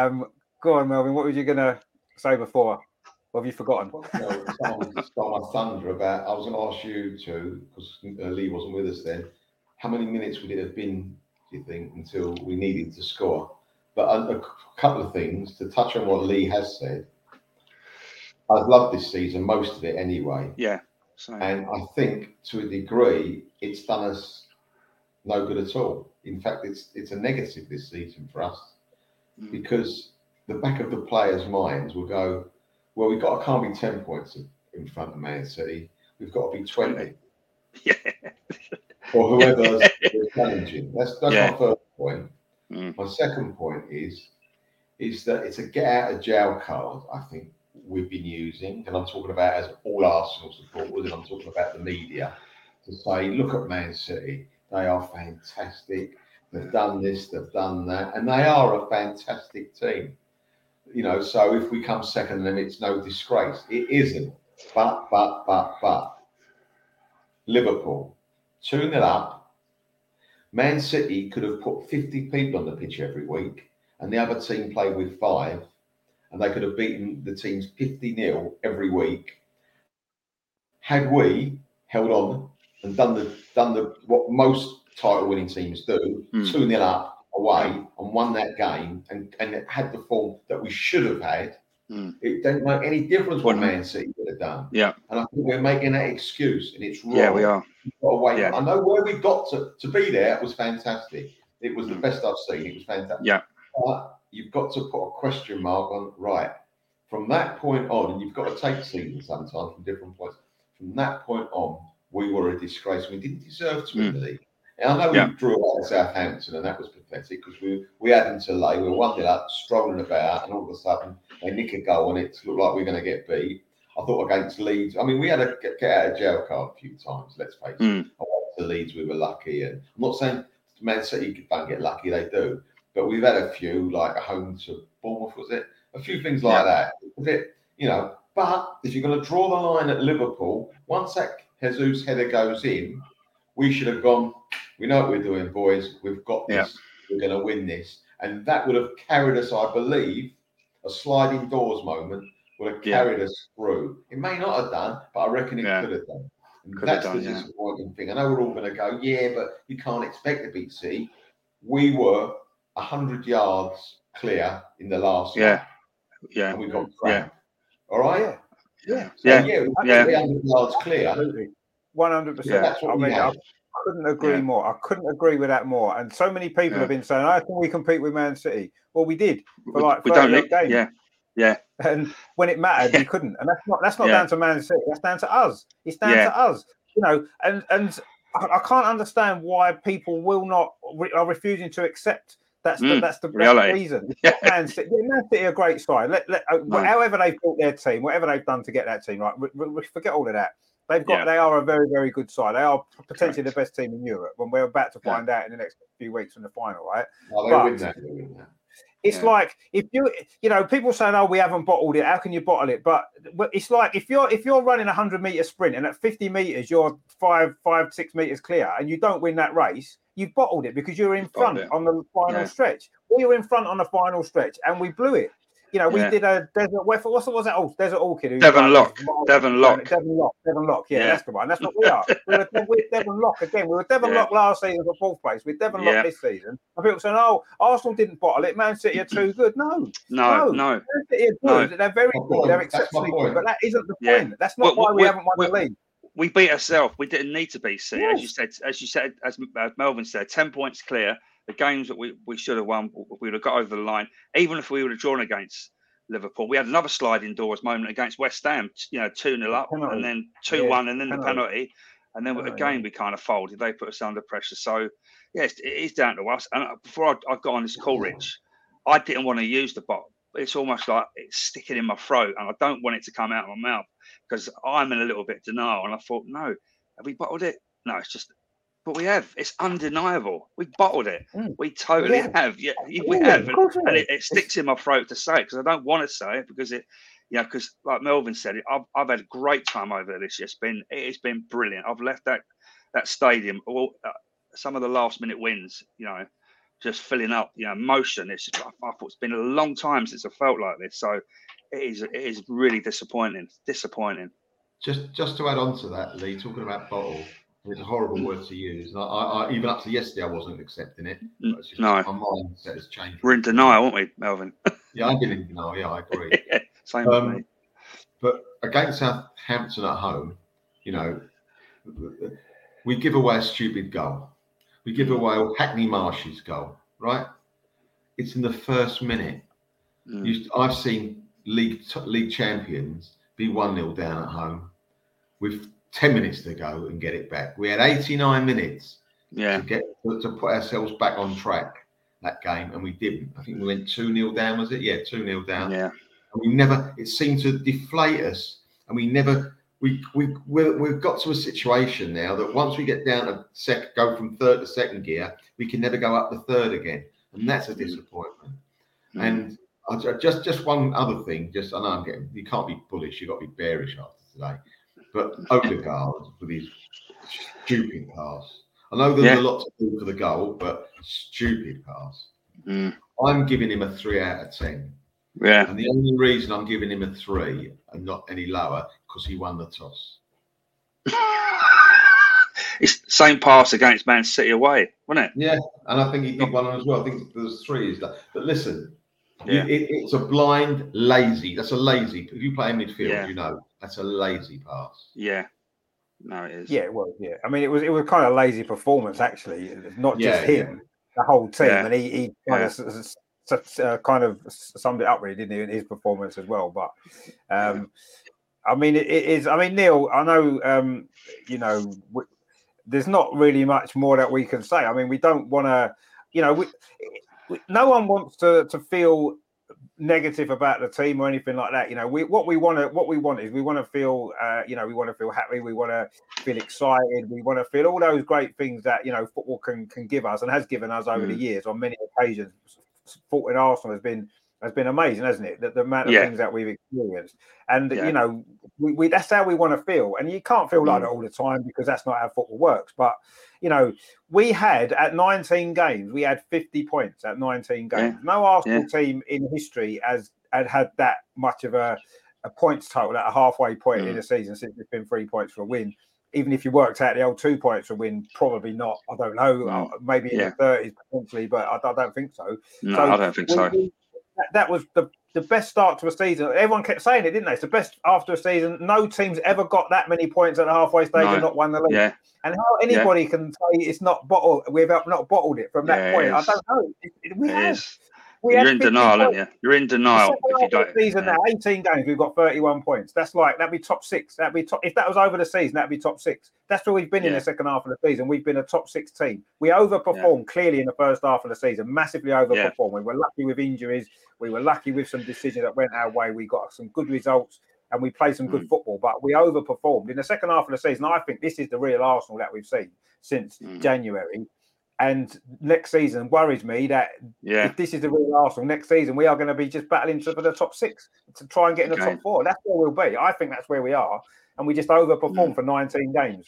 [SPEAKER 1] go on, Melvin. What were you going to say before? Or have you forgotten?
[SPEAKER 3] Someone stole my thunder about. I was going to ask you to, because Lee wasn't with us then. How many minutes would it have been, do you think, until we needed to score? But a couple of things to touch on what Lee has said. I've loved this season, most of it anyway.
[SPEAKER 5] Yeah. Same.
[SPEAKER 3] And I think to a degree, it's done us no good at all. In fact, it's a negative this season for us because the back of the players' minds will go, well, can't be 10 points in front of Man City. We've got to be 20.
[SPEAKER 5] Yeah.
[SPEAKER 3] Or whoever's challenging. That's my first point. My second point is that it's a get out of jail card, I think, we've been using, and I'm talking about as all Arsenal supporters, and I'm talking about the media, to say, look at Man City. They are fantastic. They've done this, they've done that, and they are a fantastic team. You know, so if we come second, then it's no disgrace. It isn't. But. Liverpool, 2-0 up. Man City could have put 50 people on the pitch every week, and the other team played with 5, and they could have beaten the teams 50-0 every week. Had we held on and done the what most title-winning teams do, 2-0 up, away and won that game and had the form that we should have had, it didn't make any difference what Man City would have done.
[SPEAKER 5] Yeah.
[SPEAKER 3] And I think we're making that excuse and it's wrong.
[SPEAKER 5] Yeah, we are.
[SPEAKER 3] I know where we got to be there. It was fantastic. It was the best I've seen. It was fantastic.
[SPEAKER 5] Yeah.
[SPEAKER 3] But you've got to put a question mark on, right, from that point on, and you've got to take seasons sometimes from different points. From that point on, we were a disgrace. We didn't deserve to win the league. And I know we drew out at Southampton, and that was pathetic because we had them to lay. We were 1-0 up, strolling about, and all of a sudden they nick a goal, and it looked like we were going to get beat. I thought against Leeds, I mean, we had a get out of jail card a few times. Let's face it. I went to Leeds, we were lucky, and I'm not saying Man City don't get lucky, they do, but we've had a few, like a home to Bournemouth, was it? A few things like that. A bit, you know. But if you're going to draw the line at Liverpool, once that Jesus header goes in, we should have gone. We know what we're doing, boys. We've got this. We're going to win this. And that would have carried us, I believe, a sliding doors moment would have carried us through. It may not have done, but I reckon it could have done. And that's the disappointing thing. I know we're all going to go, but you can't expect to beat City. We were 100 yards clear in the last lap.
[SPEAKER 5] Yeah.
[SPEAKER 3] And we got cramped. All right?
[SPEAKER 1] Yeah.
[SPEAKER 3] We're 300 yards clear.
[SPEAKER 1] 100%.
[SPEAKER 3] That's what we had.
[SPEAKER 1] I couldn't agree more. I couldn't agree with that more. And so many people have been saying, "How can we compete with Man City?" Well, we did for like 38 games.
[SPEAKER 5] Yeah.
[SPEAKER 1] And when it mattered, we couldn't. And that's not down to Man City. That's down to us. It's down to us. You know, and I can't understand why people are refusing to accept that's the best reason. Man City are a great side. However they built their team, whatever they've done to get that team, right? We forget all of that. They are a very, very good side. They are potentially the best team in Europe. When we're about to find out in the next few weeks in the final, right?
[SPEAKER 3] They win that.
[SPEAKER 1] It's like if people saying, "Oh, we haven't bottled it. How can you bottle it?" But it's like if you're running a 100-meter sprint and at 50 meters you're 5-6 meters clear and you don't win that race, you've bottled it because you're in front on the final stretch. We were in front on the final stretch and we blew it. You know, we did a Desert. What was that? Oh, Desert Orchid.
[SPEAKER 5] Devon Lock.
[SPEAKER 1] Devon Lock. Yeah, that's the one. That's what we are. We're Devon Lock again. We were Devon Lock last season for 4th place. We're Devon Lock this season. And people saying, "Oh, Arsenal didn't bottle it. Man City are too good." No. Man City are good. They're very good. They're exceptionally good. But that isn't the point. That's not why we haven't won the league.
[SPEAKER 5] We beat ourselves. We didn't need to beat City, as you said, as Melvin said, 10 points clear. The games that we should have won, we would have got over the line. Even if we would have drawn against Liverpool, we had another sliding doors moment against West Ham. 2-0 up, and then 2-1, and then the penalty, and then again we kind of folded. They put us under pressure. So yes, it is down to us. And before I got on this call, Rich, I didn't want to use the bottle. It's almost like it's sticking in my throat, and I don't want it to come out of my mouth because I'm in a little bit of denial. And I thought, no, have we bottled it? No, it's just. But we have. It's undeniable. We bottled it. We totally have. Yeah, we have. And it sticks in my throat to say it because I don't want to say it because because like Melvin said, I've had a great time over this year. It's been brilliant. I've left that stadium. Some of the last minute wins, just filling up. Emotion. I thought it's been a long time since I felt like this. So it is really disappointing. Disappointing.
[SPEAKER 3] Just to add on to that, Lee, talking about bottle. It's a horrible word to use. I even up to yesterday, I wasn't accepting it.
[SPEAKER 5] No,
[SPEAKER 3] my mindset has changed.
[SPEAKER 5] We're in denial, aren't we, Melvin?
[SPEAKER 3] I've been in denial. Yeah, I agree.
[SPEAKER 5] Same with me.
[SPEAKER 3] But against Southampton at home, we give away a stupid goal. We give away Hackney Marshy's goal, right? It's in the first minute. I've seen league champions be 1-0 down at home with 10 minutes to go and get it back. We had 89 minutes to put ourselves back on track that game, and we didn't. I think we went 2-0 down, was it? Yeah, 2-0 down. Yeah. And it seemed to deflate us, and we've got to a situation now that once we get down to go from third to second gear, we can never go up the third again. And that's a disappointment. And just one other thing, I know you can't be bullish, you've got to be bearish after today. But Odegaard with his stupid pass. I know there's a lot to do for the goal, but stupid pass. I'm giving him a 3 out of 10.
[SPEAKER 5] Yeah.
[SPEAKER 3] And the only reason I'm giving him a 3 and not any lower, because he won the toss.
[SPEAKER 5] It's the same pass against Man City away, wasn't it?
[SPEAKER 3] Yeah, and I think he did one as well. I think there's 3. But listen, it's a blind, lazy. That's a lazy. If you play in midfield, that's a lazy pass.
[SPEAKER 5] Yeah. No, it is.
[SPEAKER 1] Yeah, well, yeah. I mean, it was kind of lazy performance, actually. Not just him, the whole team. Yeah. And he kind of summed it up, really, didn't he, in his performance as well. But, I mean, it is. I mean, Neil, I know, there's not really much more that we can say. I mean, we don't want to, no one wants to feel negative about the team or anything like that. What we want is we want to feel, we want to feel happy. We want to feel excited. We want to feel all those great things that, football can give us and has given us over the years on many occasions. Supporting Arsenal has been amazing, hasn't it? The amount of things that we've experienced. And, we that's how we want to feel. And you can't feel like that all the time because that's not how football works. But, we had at 19 games, we had 50 points at 19 games. No Arsenal team in history had that much of a a points total at a halfway point in the season since it's been 3 points for a win. Even if you worked out the old 2 points for a win, probably not. I don't know. Maybe in the 30s potentially, but I don't think so.
[SPEAKER 5] No, I don't think so.
[SPEAKER 1] That was the best start to a season. Everyone kept saying it, didn't they? It's the best after a season. No team's ever got that many points at the halfway stage and not won the league. Yeah. And how anybody can say it's not bottled, we've not bottled it from that point, I don't know. We have.
[SPEAKER 5] You're in denial, aren't you? You're in denial. If you don't.
[SPEAKER 1] Season now, 18 games, we've got 31 points. That's that'd be top 6. That'd be top. If that was over the season, that'd be top 6. That's where we've been in the second half of the season. We've been a top 6 team. We overperformed clearly in the first half of the season, massively overperformed. Yeah. We were lucky with injuries. We were lucky with some decisions that went our way. We got some good results and we played some good football, but we overperformed in the second half of the season. I think this is the real Arsenal that we've seen since January. And next season worries me that if this is the real Arsenal, next season we are going to be just battling for the top 6 to try and get in the top 4. That's where we'll be. I think that's where we are. And we just overperformed for 19 games.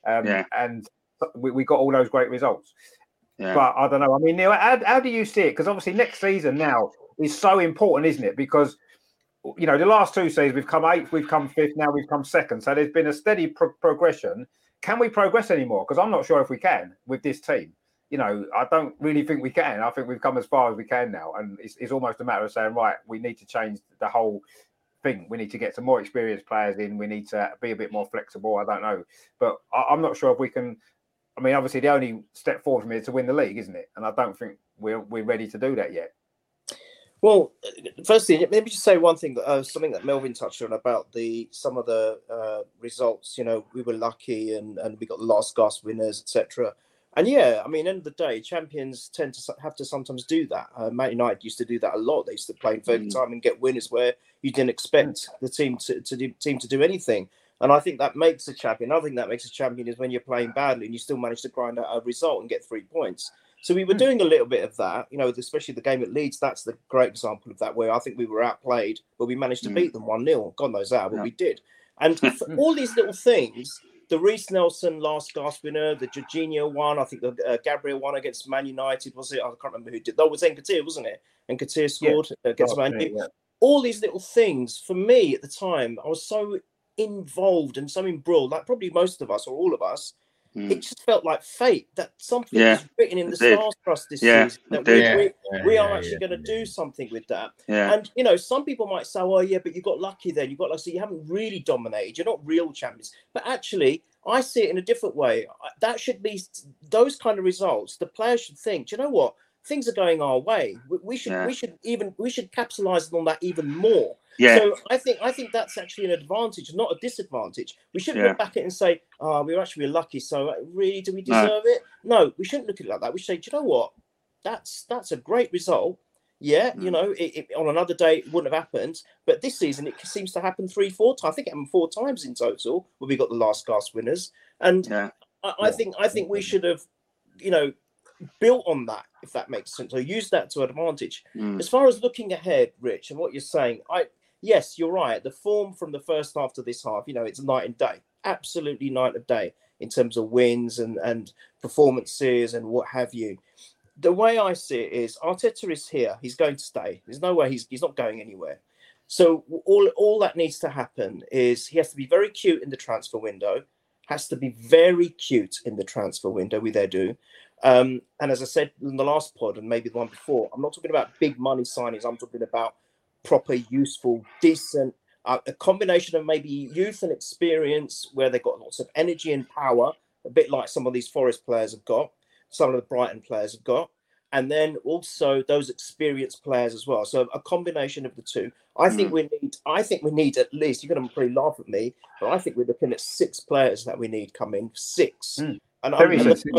[SPEAKER 1] And we got all those great results. Yeah. But I don't know. I mean, Neil, how do you see it? Because obviously next season now is so important, isn't it? Because, you know, the last 2 seasons we've come 8th, we've come 5th, now we've come 2nd. So there's been a steady progression. Can we progress anymore? Because I'm not sure if we can with this team. You know, I don't really think we can. I think we've come as far as we can now. And it's almost a matter of saying, right, we need to change the whole thing. We need to get some more experienced players in. We need to be a bit more flexible. I don't know. But I'm not sure if we can. I mean, obviously, the only step forward from here is to win the league, isn't it? And I don't think we're ready to do that yet.
[SPEAKER 4] Well, firstly, let me just say one thing, something that Melvin touched on about some of the results. You know, we were lucky and we got the last gasp winners, etc. And yeah, I mean, end of the day, champions tend to have to sometimes do that. Man United used to do that a lot. They used to play in third time and get winners where you didn't expect the team to do anything. And I think that makes a champion. I think that makes a champion is when you're playing badly and you still manage to grind out a result and get 3 points. So we were doing a little bit of that, you know, especially the game at Leeds. That's the great example of that, where I think we were outplayed, but we managed to beat them 1-0. God knows how, but we did. And all these little things, the Reece Nelson last gasp winner, the Jorginho one, I think the Gabriel one against Man United, was it? I can't remember who did. That was Nketiah, wasn't it? And Nketiah scored against Man United. Yeah. All these little things, for me at the time, I was so involved and so embroiled, like probably most of us or all of us, it just felt like fate that something was written in the stars for us this season. That we are actually going to do something with that. Yeah. And, you know, some people might say, well, yeah, but you got lucky then. You got lucky. So you haven't really dominated. You're not real champions. But actually, I see it in a different way. That should be those kind of results. The players should think, do you know what? Things are going our way. We should capitalize on that even more. Yeah. So I think that's actually an advantage, not a disadvantage. We shouldn't look back at it and say, "Oh, we were actually lucky." So really, do we deserve it? No, we shouldn't look at it like that. We should say, "Do you know what? That's a great result." Yeah, you know, it on another day it wouldn't have happened, but this season it seems to happen 3-4 times. I think it happened 4 times in total where we got the last gasp winners, and I think we should have, you know, built on that, if that makes sense, or use that to advantage. As far as looking ahead, Rich, and what you're saying, yes, you're right. The form from the first half to this half, you know, it's night and day, absolutely night and day in terms of wins and performances and what have you. The way I see it is Arteta is here. He's going to stay. There's no way he's not going anywhere. So all that needs to happen is he has to be very cute in the transfer window, has to be very cute in the transfer window with Edu. And as I said in the last pod and maybe the one before, I'm not talking about big money signings. I'm talking about proper, useful, decent, a combination of maybe youth and experience where they've got lots of energy and power, a bit like some of these Forest players have got, some of the Brighton players have got, and then also those experienced players as well. So a combination of the two. I think we need at least, you're going to probably laugh at me, but I think we're looking at 6 players that we need coming, 6. And I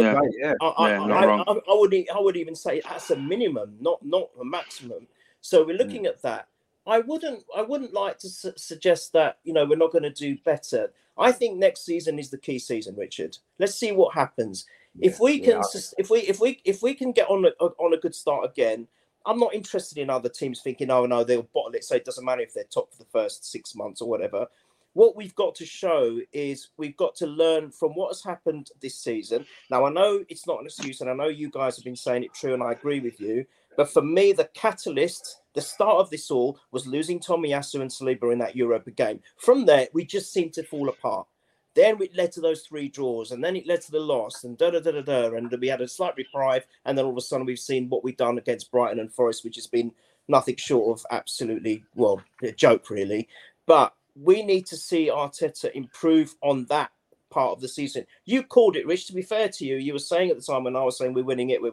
[SPEAKER 4] would even say that's a minimum, not a maximum. So we're looking at that. I wouldn't like to suggest that, you know, we're not going to do better. I think next season is the key season, Richard. Let's see what happens. If we can get on a good start again, I'm not interested in other teams thinking, oh no, they'll bottle it, so it doesn't matter if they're top for the first 6 months or whatever. What we've got to show is we've got to learn from what has happened this season. Now, I know it's not an excuse, and I know you guys have been saying it true, and I agree with you. But for me, the catalyst, the start of this all, was losing Tomiyasu and Saliba in that Europa game. From there, we just seemed to fall apart. Then it led to those 3 draws, and then it led to the loss, and and we had a slight reprieve, and then all of a sudden we've seen what we've done against Brighton and Forest, which has been nothing short of absolutely, well, a joke, really. But we need to see Arteta improve on that part of the season. You called it, Rich. To be fair to you, you were saying at the time when I was saying we're winning it.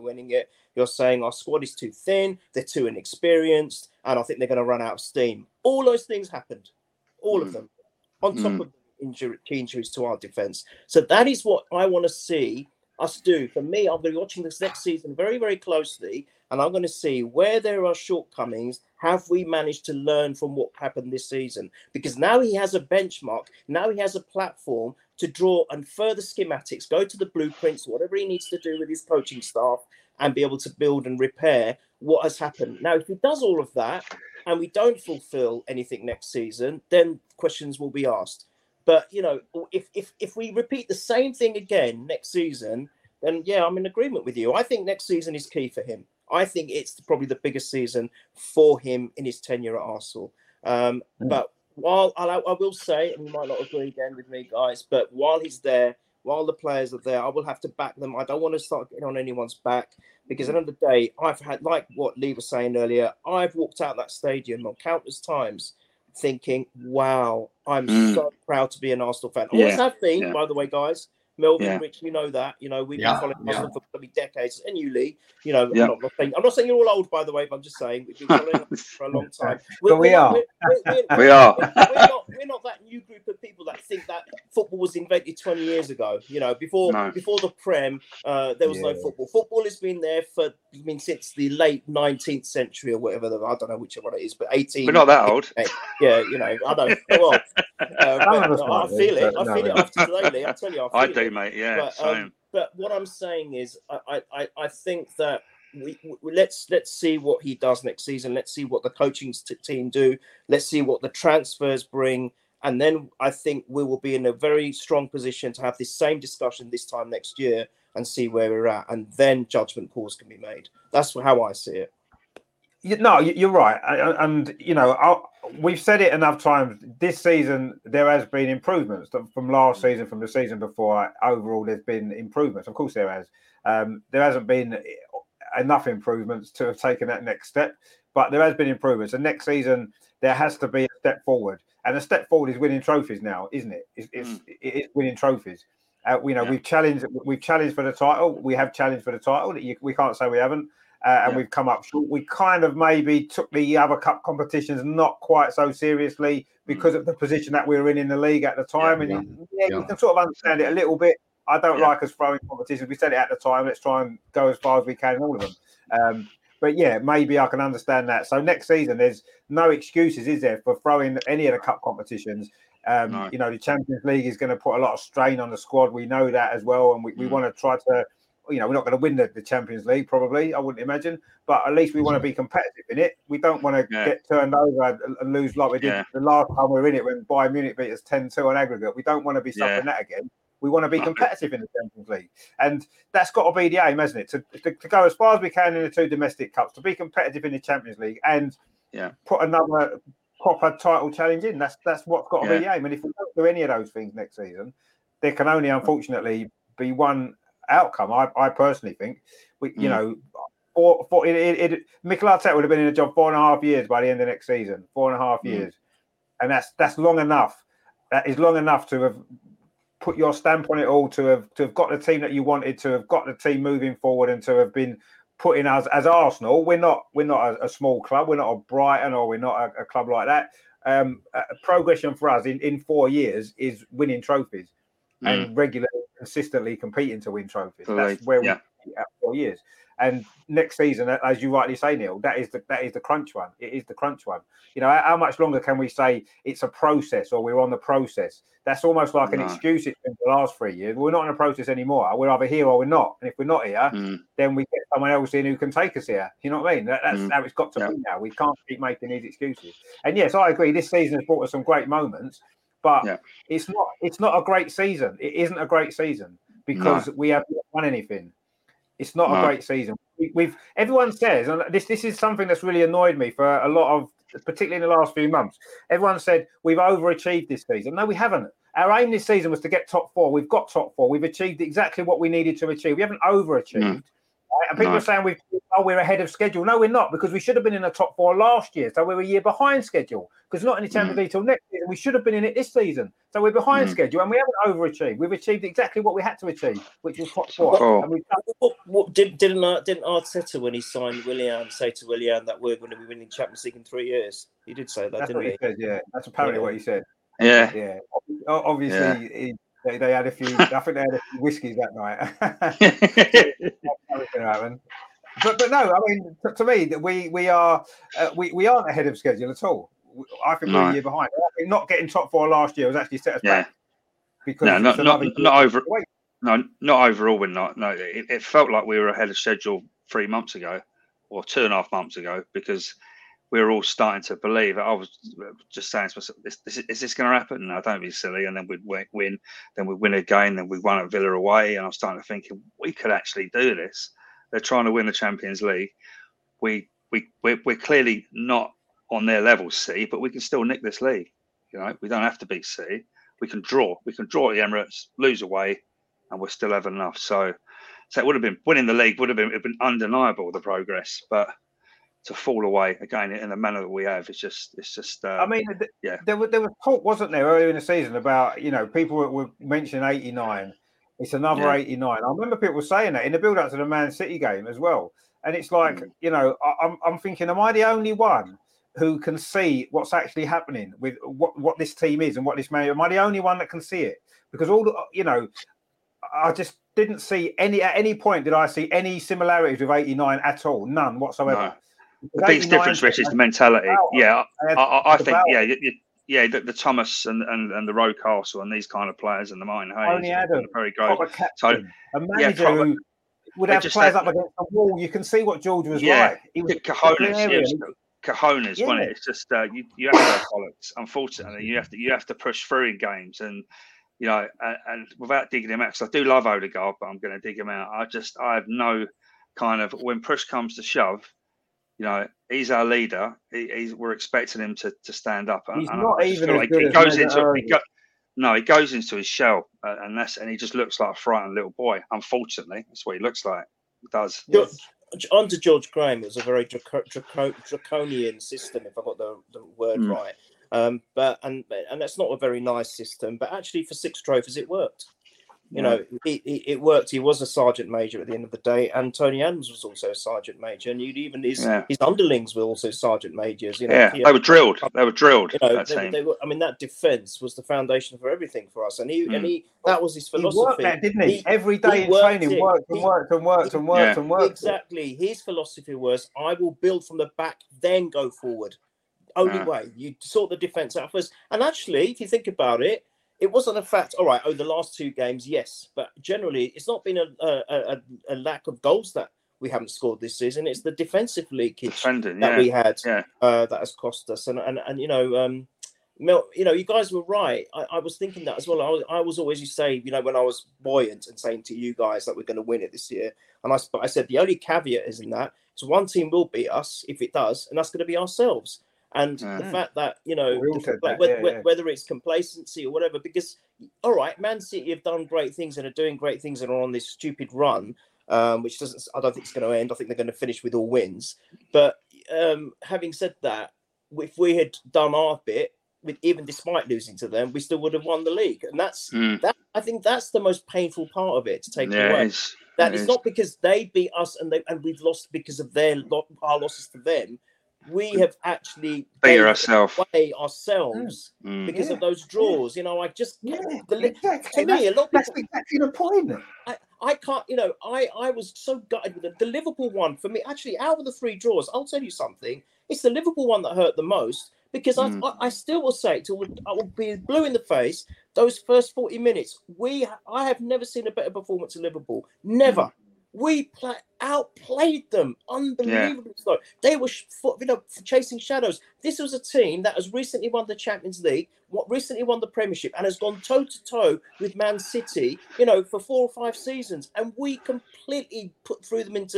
[SPEAKER 4] You're saying our squad is too thin, they're too inexperienced, and I think they're going to run out of steam. All those things happened, all of them, on top of key injuries to our defence. So that is what I want to see us do. For me, I'll be watching this next season very, very closely, and I'm going to see where there are shortcomings. Have we managed to learn from what happened this season? Because now he has a benchmark. Now he has a platform to draw and further schematics, go to the blueprints, whatever he needs to do with his coaching staff, and be able to build and repair what has happened. Now, if he does all of that and we don't fulfill anything next season, then questions will be asked. But, you know, if we repeat the same thing again next season, then, yeah, I'm in agreement with you. I think next season is key for him. I think it's probably the biggest season for him in his tenure at Arsenal. But while I will say, and you might not agree again with me, guys, but while he's there, while the players are there, I will have to back them. I don't want to start getting on anyone's back because at the end of the day, I've had, like what Lee was saying earlier, I've walked out that stadium on countless times thinking, wow, I'm so proud to be an Arsenal fan. Always have been, by the way, guys. Melvin, Rich, we know that. You know, we've been following Arsenal for probably decades. And you, Lee, you know, I'm not saying you're all old, by the way, but I'm just saying we've been following Arsenal for a long time.
[SPEAKER 1] We are.
[SPEAKER 5] We are.
[SPEAKER 4] We're not that new group of people that think that football was invented 20 years ago. You know, before the Prem, there was no football. Football has been there since the late 19th century or whatever. I don't know which one it is, but 18.
[SPEAKER 5] We're not that old.
[SPEAKER 4] Yeah, you know, I know. Well, I feel it. I feel it after today, Lee. I tell you,
[SPEAKER 5] I do, mate. Yeah, same.
[SPEAKER 4] But what I'm saying is, I think that we let's see what he does next season. Let's see what the coaching team do. Let's see what the transfers bring, and then I think we will be in a very strong position to have this same discussion this time next year and see where we're at, and then judgment calls can be made. That's how I see it.
[SPEAKER 1] No, you're right, and you know we've said it enough times. This season there has been improvements from last season, from the season before. Overall, there's been improvements. Of course, there has. There hasn't been enough improvements to have taken that next step, but there has been improvements. And next season there has to be a step forward, and the step forward is winning trophies now, isn't it? It's winning trophies. We've challenged for the title. We have challenged for the title. We can't say we haven't. And we've come up short. We kind of maybe took the other cup competitions not quite so seriously because of the position that we were in the league at the time. You can sort of understand it a little bit. I don't like us throwing competitions. We said it at the time. Let's try and go as far as we can in all of them. But yeah, maybe I can understand that. So next season, there's no excuses, is there, for throwing any of the cup competitions? No. You know, the Champions League is going to put a lot of strain on the squad. We know that as well. And we want to try to, you know, we're not going to win the Champions League, probably, I wouldn't imagine. But at least we want to be competitive in it. We don't want to get turned over and lose like we did the last time we were in it when Bayern Munich beat us 10-2 on aggregate. We don't want to be suffering that again. We want to be competitive in the Champions League. And that's got to be the aim, hasn't it? To go as far as we can in the 2 domestic cups, to be competitive in the Champions League and put another proper title challenge in. That's what's got to be the aim. And if we don't do any of those things next season, there can only, unfortunately, be one outcome. I personally think, you know, Mikel Arteta would have been in a job 4.5 years by the end of next season. 4.5 years. And that's long enough. That is long enough to have put your stamp on it all, to have got the team that you wanted, to have got the team moving forward, and to have been putting us as Arsenal. We're not a small club. We're not a Brighton, or we're not a club like that. Progression for us in 4 years is winning trophies and regularly, consistently competing to win trophies. That's where we at 4 years. And next season, as you rightly say, Neil, that is the crunch one. It is the crunch one. You know, how much longer can we say it's a process, or we're on the process? That's almost like an excuse. It's been the last 3 years. We're not in a process anymore. We're either here or we're not. And if we're not here, then we get someone else in who can take us here. You know what I mean? That's how it's got to be now. We can't keep making these excuses. And yes, I agree. This season has brought us some great moments, but it's not a great season. It isn't a great season because we haven't won anything. It's not a great season. everyone says, and this is something that's really annoyed me for a lot of, particularly in the last few months. Everyone said we've overachieved this season. No, we haven't. Our aim this season was to get top 4. We've got top 4. We've achieved exactly what we needed to achieve. We haven't overachieved. Right? And people are saying we're ahead of schedule. No, we're not, because we should have been in the top 4 last year. So we're a year behind schedule, because not in the Champions League till next season. We should have been in it this season. So we're behind schedule, and we haven't overachieved. We've achieved exactly what we had to achieve, which was top 4. And
[SPEAKER 4] didn't Arteta, when he signed Willian, say to Willian that we're going to be winning Champions League in 3 years? He did say that,
[SPEAKER 1] that's
[SPEAKER 4] didn't
[SPEAKER 1] what
[SPEAKER 4] he?
[SPEAKER 1] Said, yeah, that's apparently what he said.
[SPEAKER 5] Yeah.
[SPEAKER 1] Obviously, they had a few. I think they had a few whiskies that night. But no, I mean, to me, we aren't ahead of schedule at all. I think we're a year behind. I think not getting top 4 last year was actually set us back. Because
[SPEAKER 5] not overall. We're not. No, it felt like we were ahead of schedule 3 months ago, or 2.5 months ago, because we were all starting to believe. I was just saying to myself, is this going to happen? No, don't be silly. And then we'd win. Then we'd win again. Then we won at Villa away. And I was starting to think, we could actually do this. They're trying to win the Champions League. We're clearly not on their level, C, but we can still nick this league. You know, we don't have to be C. We can draw. We can draw at the Emirates, lose away, and we'll still have enough. So it would have been winning the league. It'd been undeniable, the progress, but to fall away again in the manner that we have, it's just.
[SPEAKER 1] I mean, there was talk, wasn't there, earlier in the season about, people were mentioning 89. It's another 89. I remember people saying that in the build-up to the Man City game as well. And it's like, I'm thinking, am I the only one who can see what's actually happening with what this team is and what this man? Am I the only one that can see it? Because I just didn't see at any point did I see any similarities with 89 at all, none whatsoever.
[SPEAKER 5] No. The biggest difference, Rich, is the mentality. I think, the Thomas and the Rocastle and these kind of players and the Martin Hayes are very great.
[SPEAKER 1] So a manager who would have players up against the wall. You can see what George was like. He was
[SPEAKER 5] cojones, wasn't it? It's just you have to have bollocks. Unfortunately, you have to push through in games, and and without digging him out, because I do love Odegaard, but I'm going to dig him out. I have no kind of, when push comes to shove. He's our leader. We're expecting him to stand up.
[SPEAKER 1] He's not even as good
[SPEAKER 5] as he goes into his shell, and he just looks like a frightened little boy. Unfortunately, that's what he looks like. He does.
[SPEAKER 4] Under George Graham, it was a very draconian system, if I got the word right. But that's not a very nice system. But actually, for 6 trophies, it worked. It worked. He was a sergeant major at the end of the day, and Tony Adams was also a sergeant major, and his underlings were also sergeant majors.
[SPEAKER 5] They were drilled. They were drilled.
[SPEAKER 4] That defence was the foundation for everything for us, and he that was his philosophy.
[SPEAKER 1] He worked that, didn't he? Every day in training, worked.
[SPEAKER 4] Exactly. His philosophy was, I will build from the back, then go forward. Only way. You sort the defence out first. And actually, if you think about it, it wasn't a fact. All right. The last 2 games, yes, but generally, it's not been a lack of goals that we haven't scored this season. It's the defensive leakage that we had that has cost us. And Mel, you guys were right. I was thinking that as well. I was always, you say, when I was buoyant and saying to you guys that we're going to win it this year, and I said the only caveat is in that so one team will beat us if it does, and that's going to be ourselves. And the fact that, whether it's complacency or whatever, because, all right, Man City have done great things and are doing great things and are on this stupid run, which I don't think it's going to end. I think they're going to finish with all wins. But having said that, if we had done our bit, even despite losing to them, we still would have won the league. And that. I think that's the most painful part of it to take away. It's not because they beat us and we've lost because of our losses to them. We have actually
[SPEAKER 5] beat ourselves
[SPEAKER 4] because of those draws. Exactly. To me,
[SPEAKER 1] that's exactly the point.
[SPEAKER 4] I can't. I was so gutted with the Liverpool one. For me, actually, out of the 3 draws, I'll tell you something. It's the Liverpool one that hurt the most because I still will say I will be blue in the face. Those first 40 minutes, I have never seen a better performance in Liverpool. Never. We outplayed them unbelievably slow. They were chasing shadows. This was a team that has recently won the Champions League, recently won the Premiership, and has gone toe-to-toe with Man City, for 4 or 5 seasons. And we completely threw them into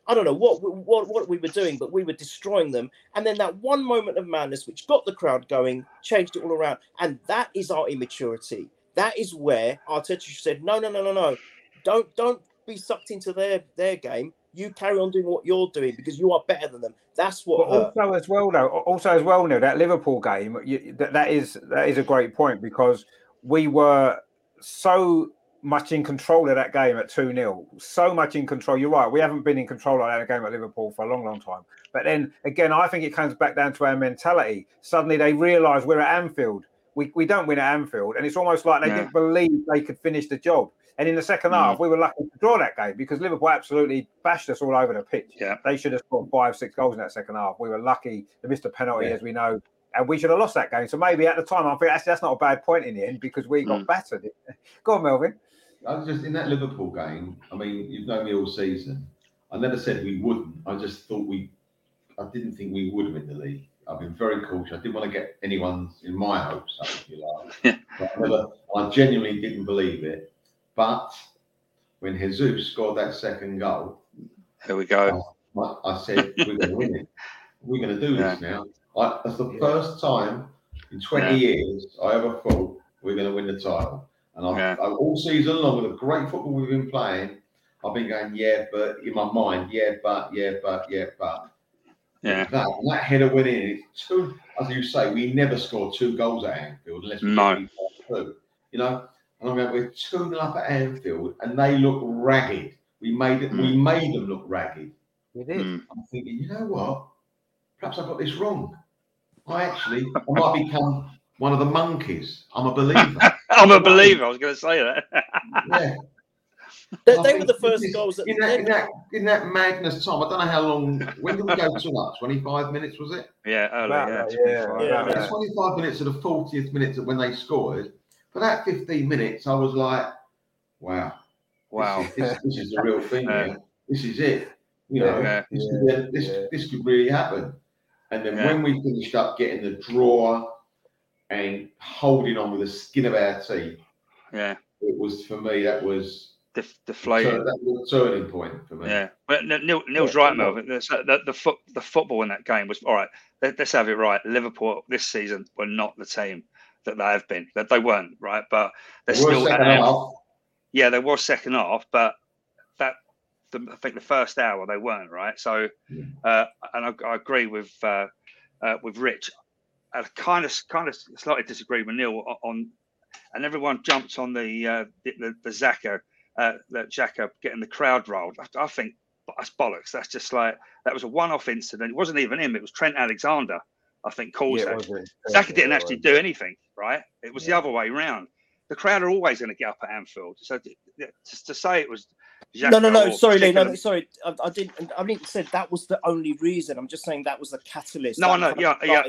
[SPEAKER 4] I don't know what we were doing, but we were destroying them. And then that one moment of madness, which got the crowd going, changed it all around. And that is our immaturity. That is where Arteta said, no. Don't be sucked into their game. You carry on doing what you're doing because you are better than them. That's what hurt.
[SPEAKER 1] Also as well, Neil, that Liverpool game, that is a great point, because we were so much in control of that game at 2-0. So much in control. You're right. We haven't been in control of that game at Liverpool for a long, long time. But then again, I think it comes back down to our mentality. Suddenly they realise we're at Anfield. We don't win at Anfield, and it's almost like they didn't believe they could finish the job. And in the second half, we were lucky to draw that game because Liverpool absolutely bashed us all over the pitch.
[SPEAKER 5] Yeah.
[SPEAKER 1] They should have scored 5-6 goals in that second half. We were lucky to miss the penalty, as we know, and we should have lost that game. So maybe at the time, I think actually that's not a bad point in the end because we got battered. Go on, Melvin.
[SPEAKER 3] I was just in that Liverpool game. I mean, you've known me all season. I never said we wouldn't. I just thought I didn't think we would win the league. I've been very cautious. I didn't want to get anyone in my hopes up, if you like. But I genuinely didn't believe it. But when Jesus scored that second goal,
[SPEAKER 5] here we go.
[SPEAKER 3] I said, we're going to win it. We're going to do this now. That's the first time in 20 years I ever thought we're going to win the title. And I've all season long, with the great football we've been playing, I've been going, but in my mind, but.
[SPEAKER 5] Yeah.
[SPEAKER 3] That header went in. It's two, as you say, we never scored 2 goals at Anfield unless we did 5-2. You know, and I'm going, we're 2-0 up at Anfield, and they look ragged. We made them look ragged.
[SPEAKER 1] We did.
[SPEAKER 3] I'm thinking, you know what? Perhaps I got this wrong. I might become one of the monkeys. I'm a believer.
[SPEAKER 5] I'm a believer. I was going to say that.
[SPEAKER 3] Yeah.
[SPEAKER 4] They were the first goals
[SPEAKER 3] in that madness time. I don't know how long. When did we go to that? 25 minutes, was it?
[SPEAKER 5] Yeah, early.
[SPEAKER 3] 25 minutes of the 40th minute when they scored. For that 15 minutes, I was like, wow. This is the real thing here. This is it. You know, this could really happen. And then when we finished up getting the draw and holding on with the skin of our teeth, it was, for me, that was
[SPEAKER 5] deflating.
[SPEAKER 3] That was a turning point for me.
[SPEAKER 5] Yeah, but Neil's right, Melvin. The football in that game was all right. Let's have it right. Liverpool this season were not the team that they have been. That they weren't, right? But they're still
[SPEAKER 3] second half.
[SPEAKER 5] Yeah, they were second half, but I think the first hour they weren't, right? So, and I agree with Rich. I kind of slightly disagree with Neil on, and everyone jumped on the Xhaka. That Xhaka getting the crowd rolled. I think that's bollocks. That's just like, that was a one-off incident. It wasn't even him. It was Trent Alexander, I think, caused that. Xhaka didn't actually do anything, right? It was the other way around. The crowd are always going to get up at Anfield. So to say it was Xhaka.
[SPEAKER 4] No. Sorry, Lee. No, sorry. I didn't say that was the only reason. I'm just saying that was the catalyst.
[SPEAKER 5] No, I know.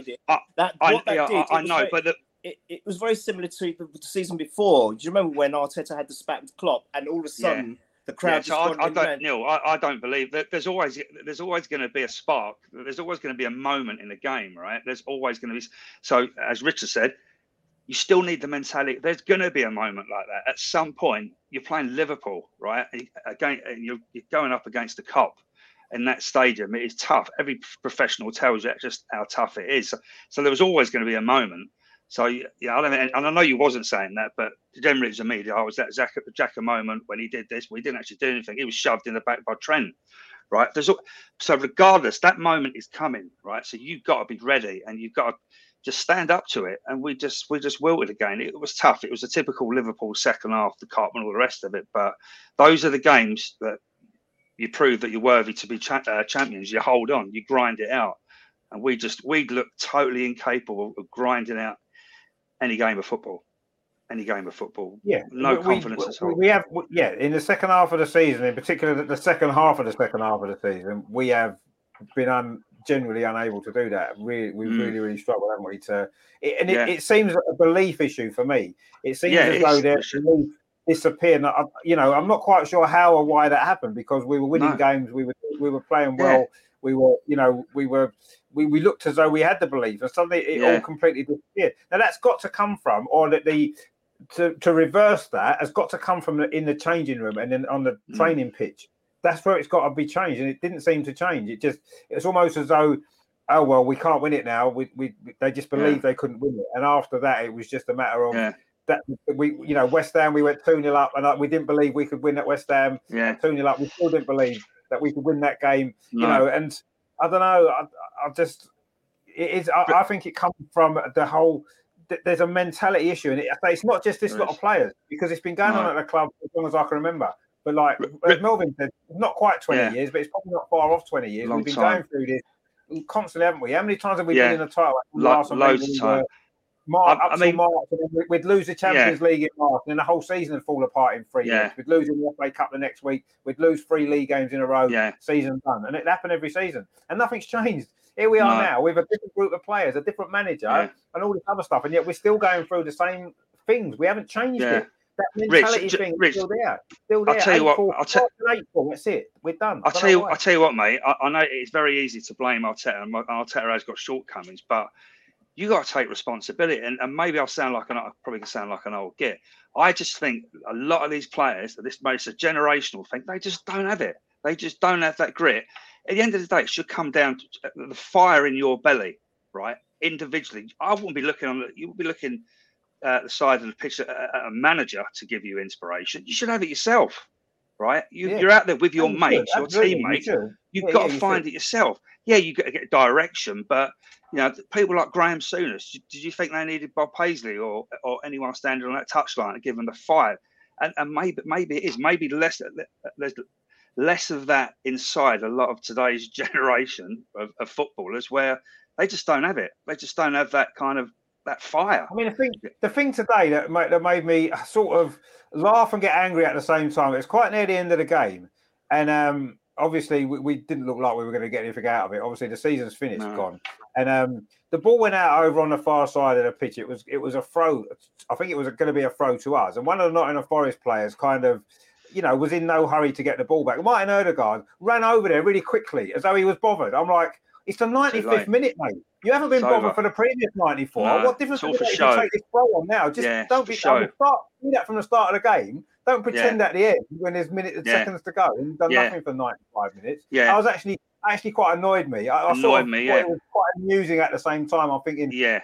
[SPEAKER 5] I know, but
[SPEAKER 4] it was very similar to the season before. Do you remember when Arteta had the spat with Klopp, and all of a sudden the crowd?
[SPEAKER 5] So I don't believe that. There's always going to be a spark. There's always going to be a moment in the game, right? There's always going to be. So as Richard said, you still need the mentality. There's going to be a moment like that at some point. You're playing Liverpool, right? Again, you're going up against the Kop in that stadium. It is tough. Every professional tells you just how tough it is. So there was always going to be a moment. So and I know you wasn't saying that, but generally it's the media. I was that Xhaka moment when he did this. We didn't actually do anything. He was shoved in the back by Trent, right? So regardless, that moment is coming, right? So you've got to be ready, and you've got to just stand up to it. And we just wilted again. It was tough. It was a typical Liverpool second half, the Kop and all the rest of it. But those are the games that you prove that you're worthy to be champions. You hold on, you grind it out, and we looked totally incapable of grinding out any game of football. Yeah, no confidence at all.
[SPEAKER 1] We have, in the second half of the season, in particular, the second half of the season, we have been genuinely unable to do that. We really struggled, haven't we? It seems a belief issue for me. It seems as though their belief disappeared. I'm not quite sure how or why that happened, because we were winning games, we were playing well. We looked as though we had the belief, and suddenly it all completely disappeared. Now that's got to come from, or that to reverse that has got to come from in the changing room and then on the training pitch. that's where it's got to be changed, and it didn't seem to change. It's almost as though, oh well, we can't win it now. They just believed they couldn't win it, and after that, it was just a matter of that West Ham, we went 2-0 up, and we didn't believe we could win at West Ham. 2-0 up, we still didn't believe that we could win that game. And I don't know. I think it comes from the whole. There's a mentality issue, and it's not just this lot of players, because it's been going on at the club as long as I can remember. But like as Melvin said, not quite 20 years, but it's probably not far off 20 years. We've been going through this constantly, haven't we? How many times have we been in the title?
[SPEAKER 5] Loads of times.
[SPEAKER 1] March, and then we'd lose the Champions League in March, and then the whole season would fall apart in 3 weeks. We'd lose in the FA Cup the next week. We'd lose 3 league games in a row. Season done, and it happened every season, and nothing's changed. Here we are now with a different group of players, a different manager, and all this other stuff, and yet we're still going through the same things. We haven't changed it. That mentality thing is still there. Still there. I'll tell you what. That's it. We're done.
[SPEAKER 5] I'll tell you what, mate. I know it's very easy to blame Arteta, and Arteta has got shortcomings, but you got to take responsibility. And maybe I'll probably sound like an old git. I just think a lot of these players, it's a generational thing. They just don't have it. They just don't have that grit. At the end of the day, it should come down to the fire in your belly, right? Individually, I wouldn't be looking you would be looking at the side of the pitch at a manager to give you inspiration. You should have it yourself, right? You're out there with your mates, your teammates. You've got to find it yourself. Yeah, you got to get direction, but people like Graham Souness. Did you think they needed Bob Paisley or anyone standing on that touchline to give them the fire? And maybe it is. Maybe less of that inside a lot of today's generation of footballers, where they just don't have it. They just don't have that kind of that fire.
[SPEAKER 1] I mean, the thing today that made me sort of laugh and get angry at the same time. It's quite near the end of the game, and obviously we didn't look like we were going to get anything out of it. Obviously, the season's finished, gone, and the ball went out over on the far side of the pitch. It was a throw. I think it was going to be a throw to us, and one of the Nottingham Forest players kind of, was in no hurry to get the ball back. Martin Odegaard ran over there really quickly as though he was bothered. I'm like, it's the 95th minute, mate. You haven't been bothered for the previous 94. No, what difference does it make to take this throw on now? Just don't be do that from the start of the game. Don't pretend at the end when there's seconds to go and you've done nothing for 95 minutes. I was actually quite annoyed me. It was quite amusing at the same time. I'm thinking, it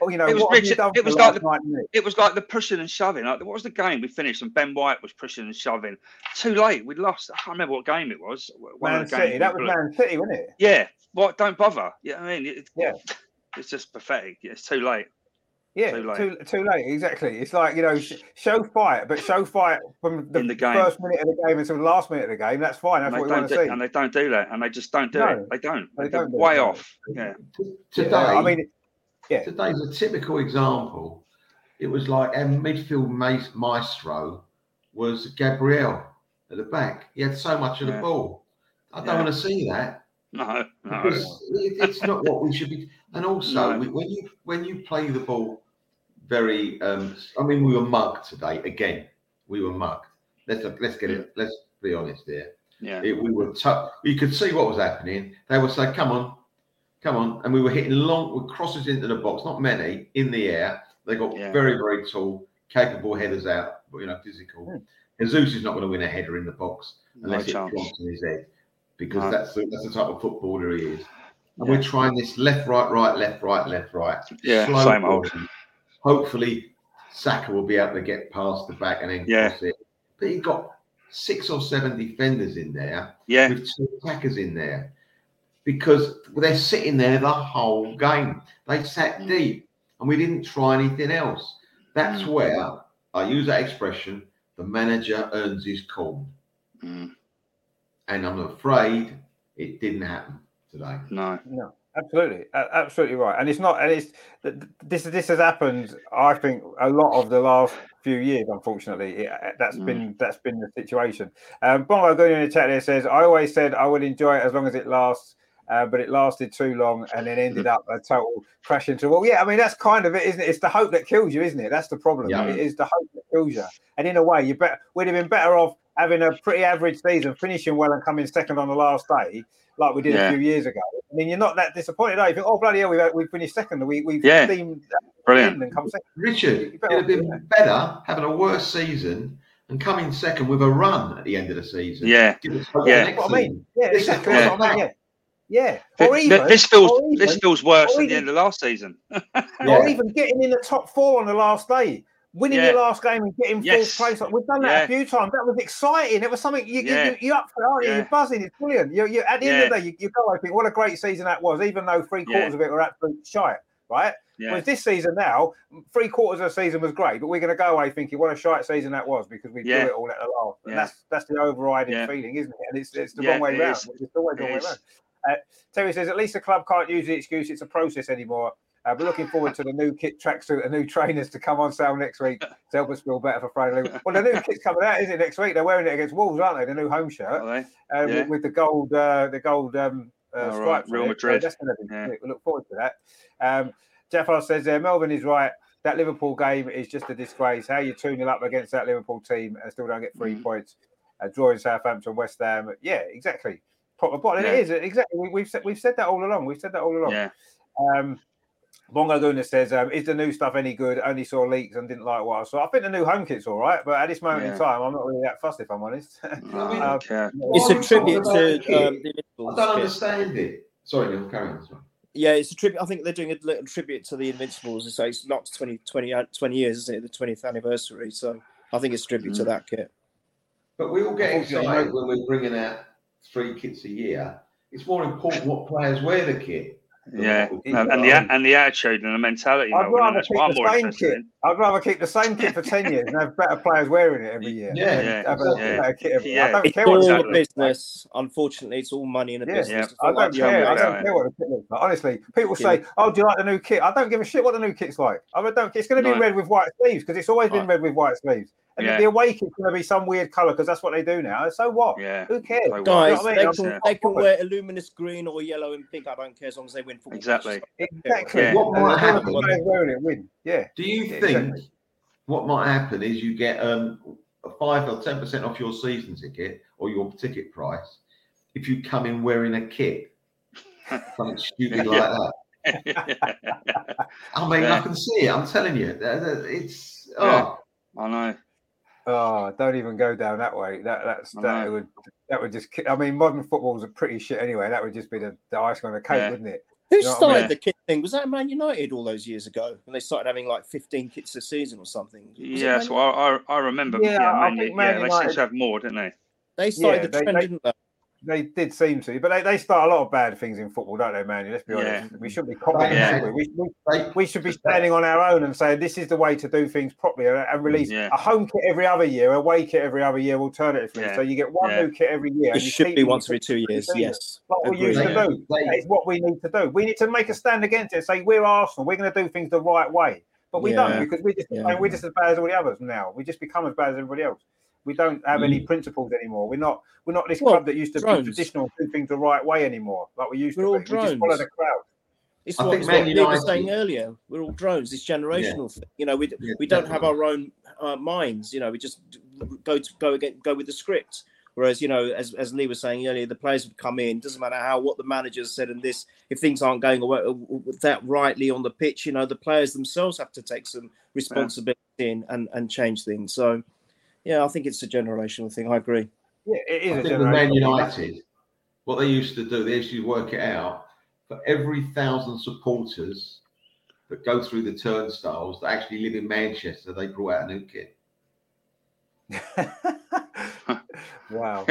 [SPEAKER 5] was like the pushing and shoving. Like, what was the game we finished and Ben White was pushing and shoving? Too late. We'd lost. I can't remember what game it was.
[SPEAKER 1] Man City. That was Man City, wasn't it?
[SPEAKER 5] Yeah. What? Don't bother. Yeah, I mean, it's just pathetic. It's too late.
[SPEAKER 1] Yeah, too late. Exactly. It's like, show fight, but show fight from the first minute of the game until the last minute of the game. That's fine. That's what we want to see.
[SPEAKER 5] And they don't do that. And they just don't do it. They don't. They're way off. Yeah.
[SPEAKER 3] Today, today's a typical example. It was like our midfield maestro was Gabriel at the back. He had so much of the ball. I don't want to see that.
[SPEAKER 5] No.
[SPEAKER 3] Because it's not what we should be. And also, when you play the ball very, we were mugged today again. We were mugged. Let's get it. Let's be honest here.
[SPEAKER 5] Yeah.
[SPEAKER 3] We were tough. You could see what was happening. They would say, "Come on," and we were hitting long crosses into the box. Not many in the air. They got very, very tall, capable headers out. Physical. Jesus is not going to win a header in the box unless it drops in his head. Because that's the type of footballer he is. And we're trying this left, right, left, right, left, right.
[SPEAKER 5] Yeah, same old.
[SPEAKER 3] Hopefully, Saka will be able to get past the back and then cross it. But he got 6 or 7 defenders in there with 2 attackers in there. Because they're sitting there the whole game. They sat deep and we didn't try anything else. That's where, I use that expression, the manager earns his corn. And I'm afraid it didn't happen today.
[SPEAKER 5] No,
[SPEAKER 1] absolutely right. And it's not. And it's this has happened. I think a lot of the last few years. Unfortunately, that's been the situation. Bongo going in the chat there says, "I always said I would enjoy it as long as it lasts, but it lasted too long and then ended up a total crash into." Well, yeah, I mean that's kind of it, isn't it? It's the hope that kills you, isn't it? That's the problem.
[SPEAKER 3] Yeah.
[SPEAKER 1] It is the hope that kills you. And in a way, we'd have been better off having a pretty average season, finishing well and coming second on the last day, like we did a few years ago. I mean, you're not that disappointed, are you? You think, bloody hell, we finished second. We've steamed
[SPEAKER 5] brilliant
[SPEAKER 1] and come second.
[SPEAKER 3] Richard, it'd have been better having a worse season and come in second with a run at the end of the season.
[SPEAKER 5] Yeah.
[SPEAKER 3] Give us hope
[SPEAKER 5] Yeah.
[SPEAKER 3] next
[SPEAKER 1] What I mean,
[SPEAKER 3] season.
[SPEAKER 1] yeah,
[SPEAKER 3] This
[SPEAKER 1] exactly.
[SPEAKER 3] is
[SPEAKER 1] That's what I mean, yeah.
[SPEAKER 5] This feels worse than the end of last season.
[SPEAKER 1] Or even getting in the top 4 on the last day, winning your last game and getting fourth place. We've done that a few times. That was exciting. It was something you're up for, aren't you? You're buzzing. It's brilliant. You're at the end of the day, you go, I think, what a great season that was, even though 3/4 of it were absolute shite, right? Whereas this season now, 3/4 of the season was great, but we're going to go away thinking what a shite season that was because we blew it all at the last. And that's the overriding feeling, isn't it? And it's the wrong way round. It's always the wrong way round. Terry says, at least the club can't use the excuse it's a process anymore. We're looking forward to the new kit, tracksuit, and new trainers to come on sale next week to help us feel better for Friday. Well, the new kit's coming out, isn't it, next week? They're wearing it against Wolves, aren't they? The new home shirt with the gold stripes.
[SPEAKER 5] Real Madrid.
[SPEAKER 1] So that's going to be great. We look forward to that. Jeffar says, Melvin is right. That Liverpool game is just a disgrace. How you 2-0 up against that Liverpool team and still don't get 3 points. Drawing Southampton, West Ham. Yeah, exactly. Proper bottle. It is exactly. We've said that all along. Yeah. Bongo Guna says, is the new stuff any good? Only saw leaks and didn't like what I saw. I think the new home kit's all right, but at this moment in time, I'm not really that fussed, if I'm honest.
[SPEAKER 4] It's a tribute to the Invincibles.
[SPEAKER 3] I don't understand it. Sorry, Neil, carry on. Sorry.
[SPEAKER 4] Yeah, it's a tribute. I think they're doing a little tribute to the Invincibles. So it's not 20 years, isn't it? The 20th anniversary. So I think it's a tribute to that kit.
[SPEAKER 3] But we all get excited when we're bringing out 3 kits a year. It's more important what players wear the kit.
[SPEAKER 5] Yeah, and the attitude and the mentality.
[SPEAKER 1] I'd rather keep the same kit for 10 years and have better players wearing it every year. Better kit every year. I don't care
[SPEAKER 4] what the business. Unfortunately, it's all money in a business.
[SPEAKER 1] I don't care. I don't care what the kit looks like. Honestly, people say, "Oh, do you like the new kit?" I don't give a shit what the new kit's like. I don't. It's going to be red with white sleeves because it's always been red with white sleeves. And the away kit's going to be some weird colour because that's what they do now. So what?
[SPEAKER 5] Yeah.
[SPEAKER 1] Who cares?
[SPEAKER 4] Guys, you know what I mean? they can wear a luminous green or yellow and pink. I don't care as long as they win football.
[SPEAKER 5] Exactly.
[SPEAKER 1] Yeah.
[SPEAKER 3] What might happen?
[SPEAKER 1] Wearing it win. Yeah.
[SPEAKER 3] Do you think what might happen is you get a 5 or 10% off your season ticket or your ticket price if you come in wearing a kit? Something stupid like that. I mean, I can see it. I'm telling you, it's
[SPEAKER 5] I know.
[SPEAKER 1] Oh, don't even go down that way. That would just. I mean, modern football's a pretty shit anyway. That would just be the icing on the cake, wouldn't it?
[SPEAKER 4] Who started the kit thing? Was that Man United all those years ago when they started having like 15 kits a season or something?
[SPEAKER 5] Yes, well, I remember. Man United, they seem to have more, didn't they?
[SPEAKER 4] They started the trend, didn't they?
[SPEAKER 1] They did seem to, but they start a lot of bad things in football, don't they, man? Let's be honest. We shouldn't be copying. We should be standing on our own and saying this is the way to do things properly and release a home kit every other year, away kit every other year, alternatively. So you get one new kit every year.
[SPEAKER 4] It should be once every 2 years. Yes,
[SPEAKER 1] like we used to do. That is what we need to do. We need to make a stand against it and say we're Arsenal. We're going to do things the right way, but we don't because we're just as bad as all the others now. We just become as bad as everybody else. We don't have any principles anymore. We're not this club that used to be traditional, do things the right way anymore, like we used to be. We just follow the crowd.
[SPEAKER 4] It's what Nick was saying earlier. We're all drones. It's generational thing. You know, we don't have our own minds. You know, we just go with the script. Whereas, you know, as Lee was saying earlier, the players would come in. Doesn't matter what the manager said and this. If things aren't going that rightly on the pitch, you know, the players themselves have to take some responsibility and change things. So. Yeah, I think it's a generational thing. I agree.
[SPEAKER 1] Yeah, it is.
[SPEAKER 3] I think with Man United, what they used to do, they used to work it out. For every 1,000 supporters that go through the turnstiles that actually live in Manchester, they brought out a new kit.
[SPEAKER 1] Wow.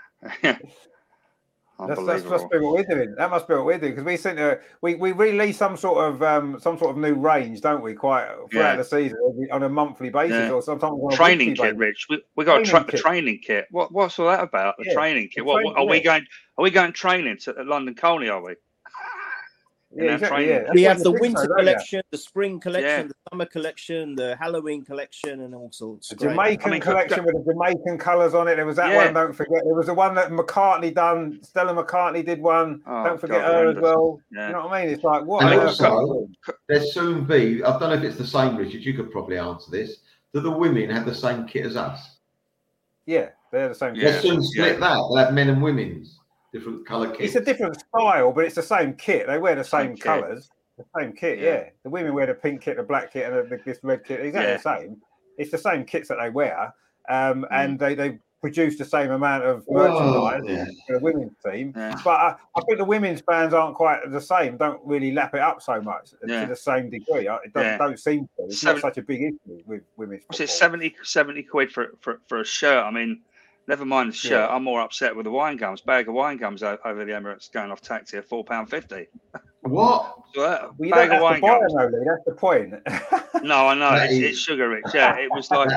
[SPEAKER 1] That must be what we're doing. That must be what we're doing because we seem to we release some sort of new range, don't we? Quite throughout the season on a monthly basis or sometimes on a
[SPEAKER 5] training kit. Rich, we got a training kit. What's all that about? The training kit. What are we going? Are we going training to London Colney? Are we?
[SPEAKER 1] Yeah, exactly,
[SPEAKER 4] We have the winter collection, the spring collection, the summer collection, the Halloween collection, and all sorts.
[SPEAKER 1] The Jamaican collection with the Jamaican colours on it. There was that one. Don't forget. There was the one that McCartney done. Stella McCartney did one. Don't forget her as well. You know what I mean? It's like what?
[SPEAKER 3] And also, there soon be. I don't know if it's the same, Richard. You could probably answer this. Do the women have the same kit as us?
[SPEAKER 1] Yeah, they're the same.
[SPEAKER 3] They'll soon split that. They'll have men and women's. Different colour kits.
[SPEAKER 1] It's a different style, but it's the same kit. They wear the same colours. The same kit, The women wear the pink kit, the black kit, and this red kit. Exactly the same. It's the same kits that they wear. and they produced the same amount of merchandise for the women's team.
[SPEAKER 5] Yeah.
[SPEAKER 1] But I think the women's fans aren't quite the same. Don't really lap it up so much to the same degree. It don't seem to. It's not such a big issue with women's football.
[SPEAKER 5] It's 70 quid for a shirt. I mean, never mind the shirt. I'm more upset with the wine gums. Bag of wine gums over the Emirates going off tax here, £4.50.
[SPEAKER 3] What?
[SPEAKER 1] Well, you don't have to buy them, Lee. That's the point.
[SPEAKER 5] No, I know. It's sugar rich. Yeah, it was like...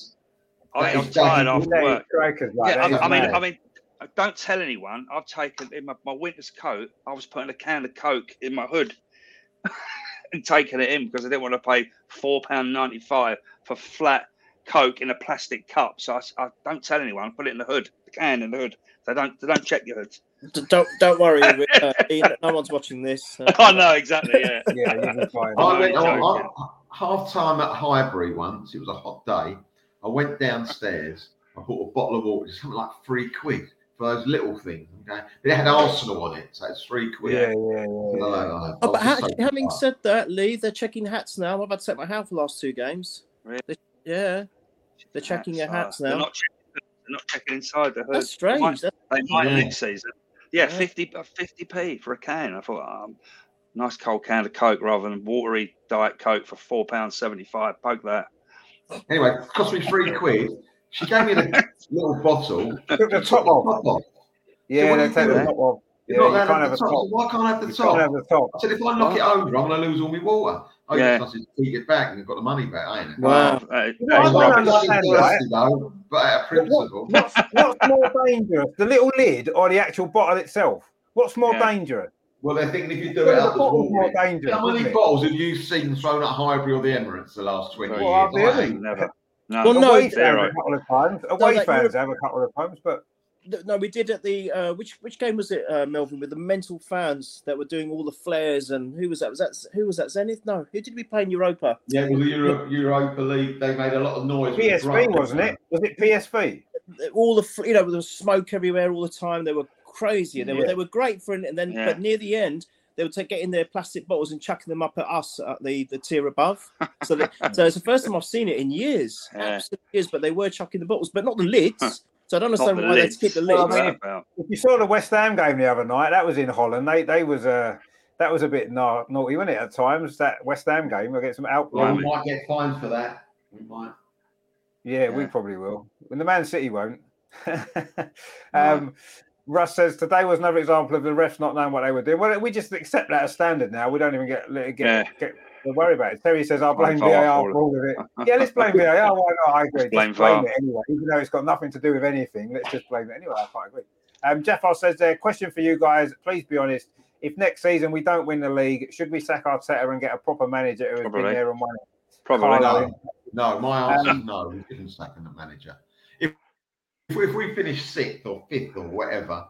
[SPEAKER 5] I think I'm tired after work. I mean, don't tell anyone. I've taken in my winter's coat. I was putting a can of Coke in my hood and taking it in because I didn't want to pay £4.95 for flat Coke in a plastic cup. So I don't tell anyone. Put it in the hood, the can in the hood. They don't check your hoods.
[SPEAKER 4] Don't worry. No one's watching this.
[SPEAKER 5] I know exactly. Yeah.
[SPEAKER 1] You'll be fine.
[SPEAKER 3] I went on half time at Highbury once. It was a hot day. I went downstairs. I bought a bottle of water, something like £3 for those little things. Okay, it had Arsenal on it, so it's £3.
[SPEAKER 1] Yeah.
[SPEAKER 4] But having said that, Lee, they're checking hats now. I'm about to take my hat for the last 2 games.
[SPEAKER 5] Really?
[SPEAKER 4] They're checking your hats now.
[SPEAKER 5] They're not checking inside the hood.
[SPEAKER 4] That's strange.
[SPEAKER 5] They might next season. Yeah, 50p for a can. I thought, nice cold can of Coke rather than watery Diet Coke for £4.75. Poke that.
[SPEAKER 3] Anyway, it cost me £3. She gave me the little bottle.
[SPEAKER 1] Took the top off. Yeah, they take the top off.
[SPEAKER 3] You can't have the top. Why can't I have the top?
[SPEAKER 1] Have the top.
[SPEAKER 3] I said, if I knock it over, I'm going to lose all my water. I said, take it back and you've got the money back, ain't it?
[SPEAKER 4] Wow.
[SPEAKER 1] I don't understand, right?
[SPEAKER 3] But out of principle.
[SPEAKER 1] What's more dangerous, the little lid or the actual bottle itself? What's more dangerous?
[SPEAKER 3] Well, they're thinking if you do it up,
[SPEAKER 1] more dangerous.
[SPEAKER 3] How many bottles have you seen thrown at Highbury or the Emirates the last 20 years?
[SPEAKER 1] Really?
[SPEAKER 5] Never. No.
[SPEAKER 4] Well,
[SPEAKER 1] away fans a couple of times. Away fans have a couple of times, but
[SPEAKER 4] no, we did at the which game was it, Melvin? With the mental fans that were doing all the flares, and who was that? Who was that? Zenith? No, who did we play in Europa?
[SPEAKER 3] Yeah, well, the Europa League. They made a lot of noise.
[SPEAKER 1] PSV, wasn't it? Was it PSV?
[SPEAKER 4] All the there was smoke everywhere all the time. They were crazy. They were great for it, and then but near the end, they would get in their plastic bottles and chucking them up at us at the tier above. So it's the first time I've seen it in years, absolute years. But they were chucking the bottles, but not the lids. So I don't understand why they keep the lids.
[SPEAKER 1] Well, I mean, if you saw the West Ham game the other night, that was in Holland. That was a bit naughty, wasn't it? At times, that West Ham game, we'll get some outplay.
[SPEAKER 3] Well, we might get fined for that. We might.
[SPEAKER 1] Yeah, we probably will. When the Man City won't. Russ says today was another example of the refs not knowing what they were doing. Well, we just accept that as standard now. We don't even get worry about it. Terry says, I'll blame VAR for all of it. Yeah, let's blame VAR. Why not? I agree. Just blame it anyway. Even though it's got nothing to do with anything, let's just blame it anyway. I quite agree. Jeff says there, question for you guys. Please be honest. If next season we don't win the league, should we sack Arteta and get a proper manager who has been there and won it?
[SPEAKER 5] Probably.
[SPEAKER 3] No, my answer is no. We shouldn't sack the manager. If we finish 6th or 5th or whatever,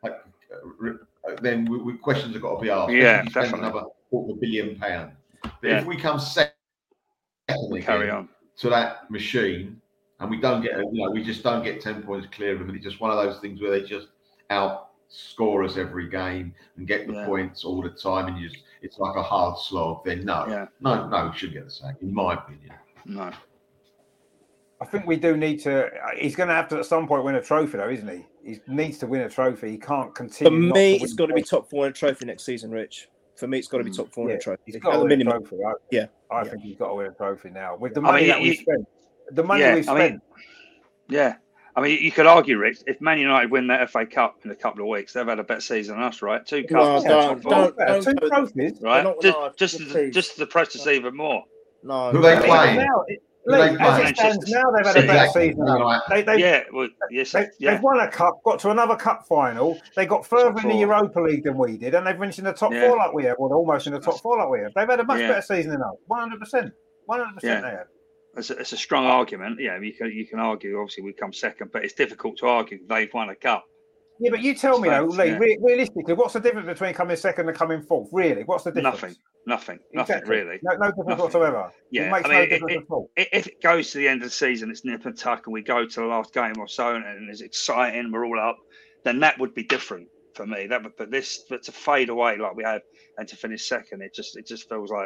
[SPEAKER 3] then questions have got to be asked.
[SPEAKER 5] Yeah,
[SPEAKER 3] definitely. Another £250 million. But if we come second again to that machine, and we don't get, we just don't get 10 points clear of them, and it's just one of those things where they just outscore us every game and get the points all the time, and it's like a hard slog. Then no, we shouldn't get the sack, in my opinion.
[SPEAKER 5] No.
[SPEAKER 1] I think we do need to. He's going to have to at some point win a trophy, though, isn't he? He needs to win a trophy. He can't continue.
[SPEAKER 4] For me, it's got to be top 4 in a trophy next season, Rich. For me, it's got to be top 4 in a trophy.
[SPEAKER 1] He's got to win a trophy, right?
[SPEAKER 4] Yeah.
[SPEAKER 1] I think he's got to win a trophy now. With the money that we've spent. The money we've spent.
[SPEAKER 5] I mean, you could argue, Rich, if Man United win that FA Cup in a couple of weeks, they've had a better season than us, right? 2 cups.
[SPEAKER 1] Don't 2 trophies.
[SPEAKER 5] Right? Just to depress us even more.
[SPEAKER 3] No. Who are they playing?
[SPEAKER 1] As it stands now, they've had a better season. They've won a cup, got to another cup final. They got further in the Europa League than we did, and they've reached in the top 4 like we have, or almost in the top 4 like we have. They've had a much better season than us. 100%. 100% they have.
[SPEAKER 5] It's a strong argument. Yeah, you can argue. Obviously, we come second, but it's difficult to argue they've won a cup.
[SPEAKER 1] Yeah, but you tell me though, Lee. Realistically, what's the difference between coming second and coming 4th? Really, what's the difference?
[SPEAKER 5] Nothing,
[SPEAKER 1] exactly.
[SPEAKER 5] really.
[SPEAKER 1] No difference whatsoever.
[SPEAKER 5] Yeah,
[SPEAKER 1] it makes no difference at all.
[SPEAKER 5] If it goes to the end of the season, it's nip and tuck, and we go to the last game or so, and it's exciting, we're all up, then that would be different for me. But to fade away like we had and to finish second, it just feels like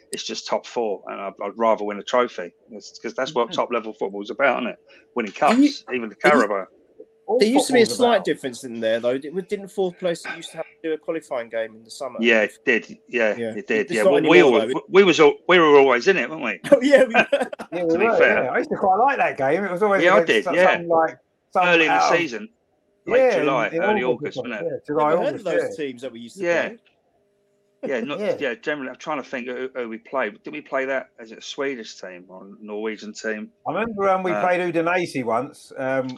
[SPEAKER 5] it's just top four, and I'd rather win a trophy because that's what top level football is about, isn't it? Winning cups, even the Carabao.
[SPEAKER 4] There used to be a slight difference in there, though. Didn't fourth place used to have to do a qualifying game in the summer?
[SPEAKER 5] Yeah, it did. Yeah, it did.
[SPEAKER 4] It's
[SPEAKER 5] Yeah,
[SPEAKER 4] not
[SPEAKER 5] well,
[SPEAKER 4] anymore,
[SPEAKER 5] we were always in it, weren't we?
[SPEAKER 4] Oh yeah,
[SPEAKER 1] Yeah, we were,
[SPEAKER 5] fair.
[SPEAKER 1] I used to quite like that game. It was always
[SPEAKER 5] I did.
[SPEAKER 1] some
[SPEAKER 5] Early in the season, late July,
[SPEAKER 1] in
[SPEAKER 5] early August, wasn't it?
[SPEAKER 1] Yeah, July,
[SPEAKER 4] I've heard of those teams that we used to play.
[SPEAKER 5] Yeah, generally, I'm trying to think who we played. Did we play that? Is it a Swedish team or a Norwegian team?
[SPEAKER 1] I remember we played Udinese once.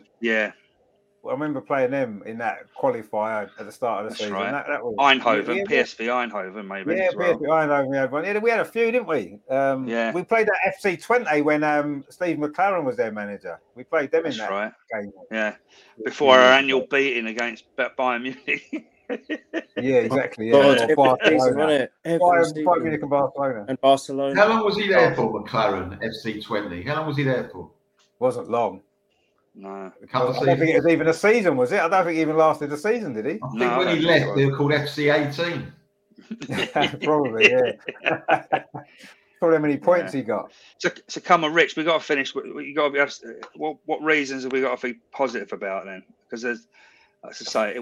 [SPEAKER 1] I remember playing them in that qualifier at the start of the season.
[SPEAKER 5] Right.
[SPEAKER 1] That was
[SPEAKER 5] Eindhoven, PSV Eindhoven, maybe.
[SPEAKER 1] Yeah, PSV Eindhoven, we had one. Yeah, we had a few, didn't we? We played that FC Twente when Steve McLaren was their manager. We played them in that game.
[SPEAKER 5] Yeah, before our annual beating against Bayern Munich.
[SPEAKER 1] Yeah, exactly. Yeah.
[SPEAKER 4] Barcelona.
[SPEAKER 1] Bayern Munich and Barcelona.
[SPEAKER 4] And Barcelona.
[SPEAKER 3] How long was he there for, McLaren, FC Twente? How long was he there for?
[SPEAKER 1] Wasn't long.
[SPEAKER 5] No.
[SPEAKER 1] I don't think it was even a season, was it? I don't think he even lasted a season, did he?
[SPEAKER 3] I think when he left, they were called FC 18.
[SPEAKER 1] Probably, yeah. Probably how many points he got.
[SPEAKER 5] So come on, Rich, we got to finish. You got to be. What reasons have we got to be positive about then? Because there's, as I say,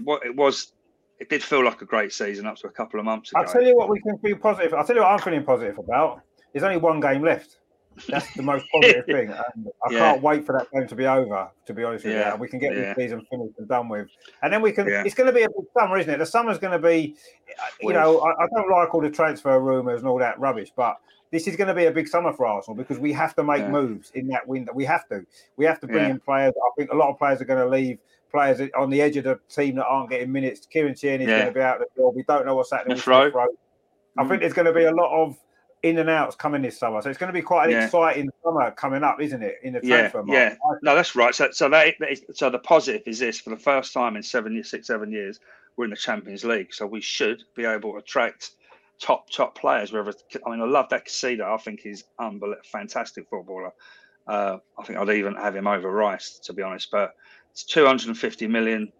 [SPEAKER 5] it did feel like a great season up to a couple of months ago.
[SPEAKER 1] I'll tell you what we can be positive. I'll tell you what I'm feeling positive about. There's only one game left. That's the most positive thing. And I can't wait for that game to be over, to be honest with you. And we can get this season finished and done with. And then we can, it's going to be a big summer, isn't it? The summer's going to be, I don't like all the transfer rumours and all that rubbish, but this is going to be a big summer for Arsenal because we have to make moves in that window. We have to bring in players. I think a lot of players are going to leave. Players on the edge of the team that aren't getting minutes. Kieran Tierney's going to be out the door. We don't know what's happening with Smith Rowe. I think there's going to be a lot of in and outs coming this summer, so it's going to be quite an exciting summer coming up, isn't it? In the transfer market.
[SPEAKER 5] No, that's right. So the positive is this: for the first time in 7 years, we're in the Champions League, so we should be able to attract top players. I love that Casido. I think he's fantastic footballer. I think I'd even have him over Rice, to be honest. But it's 250 million,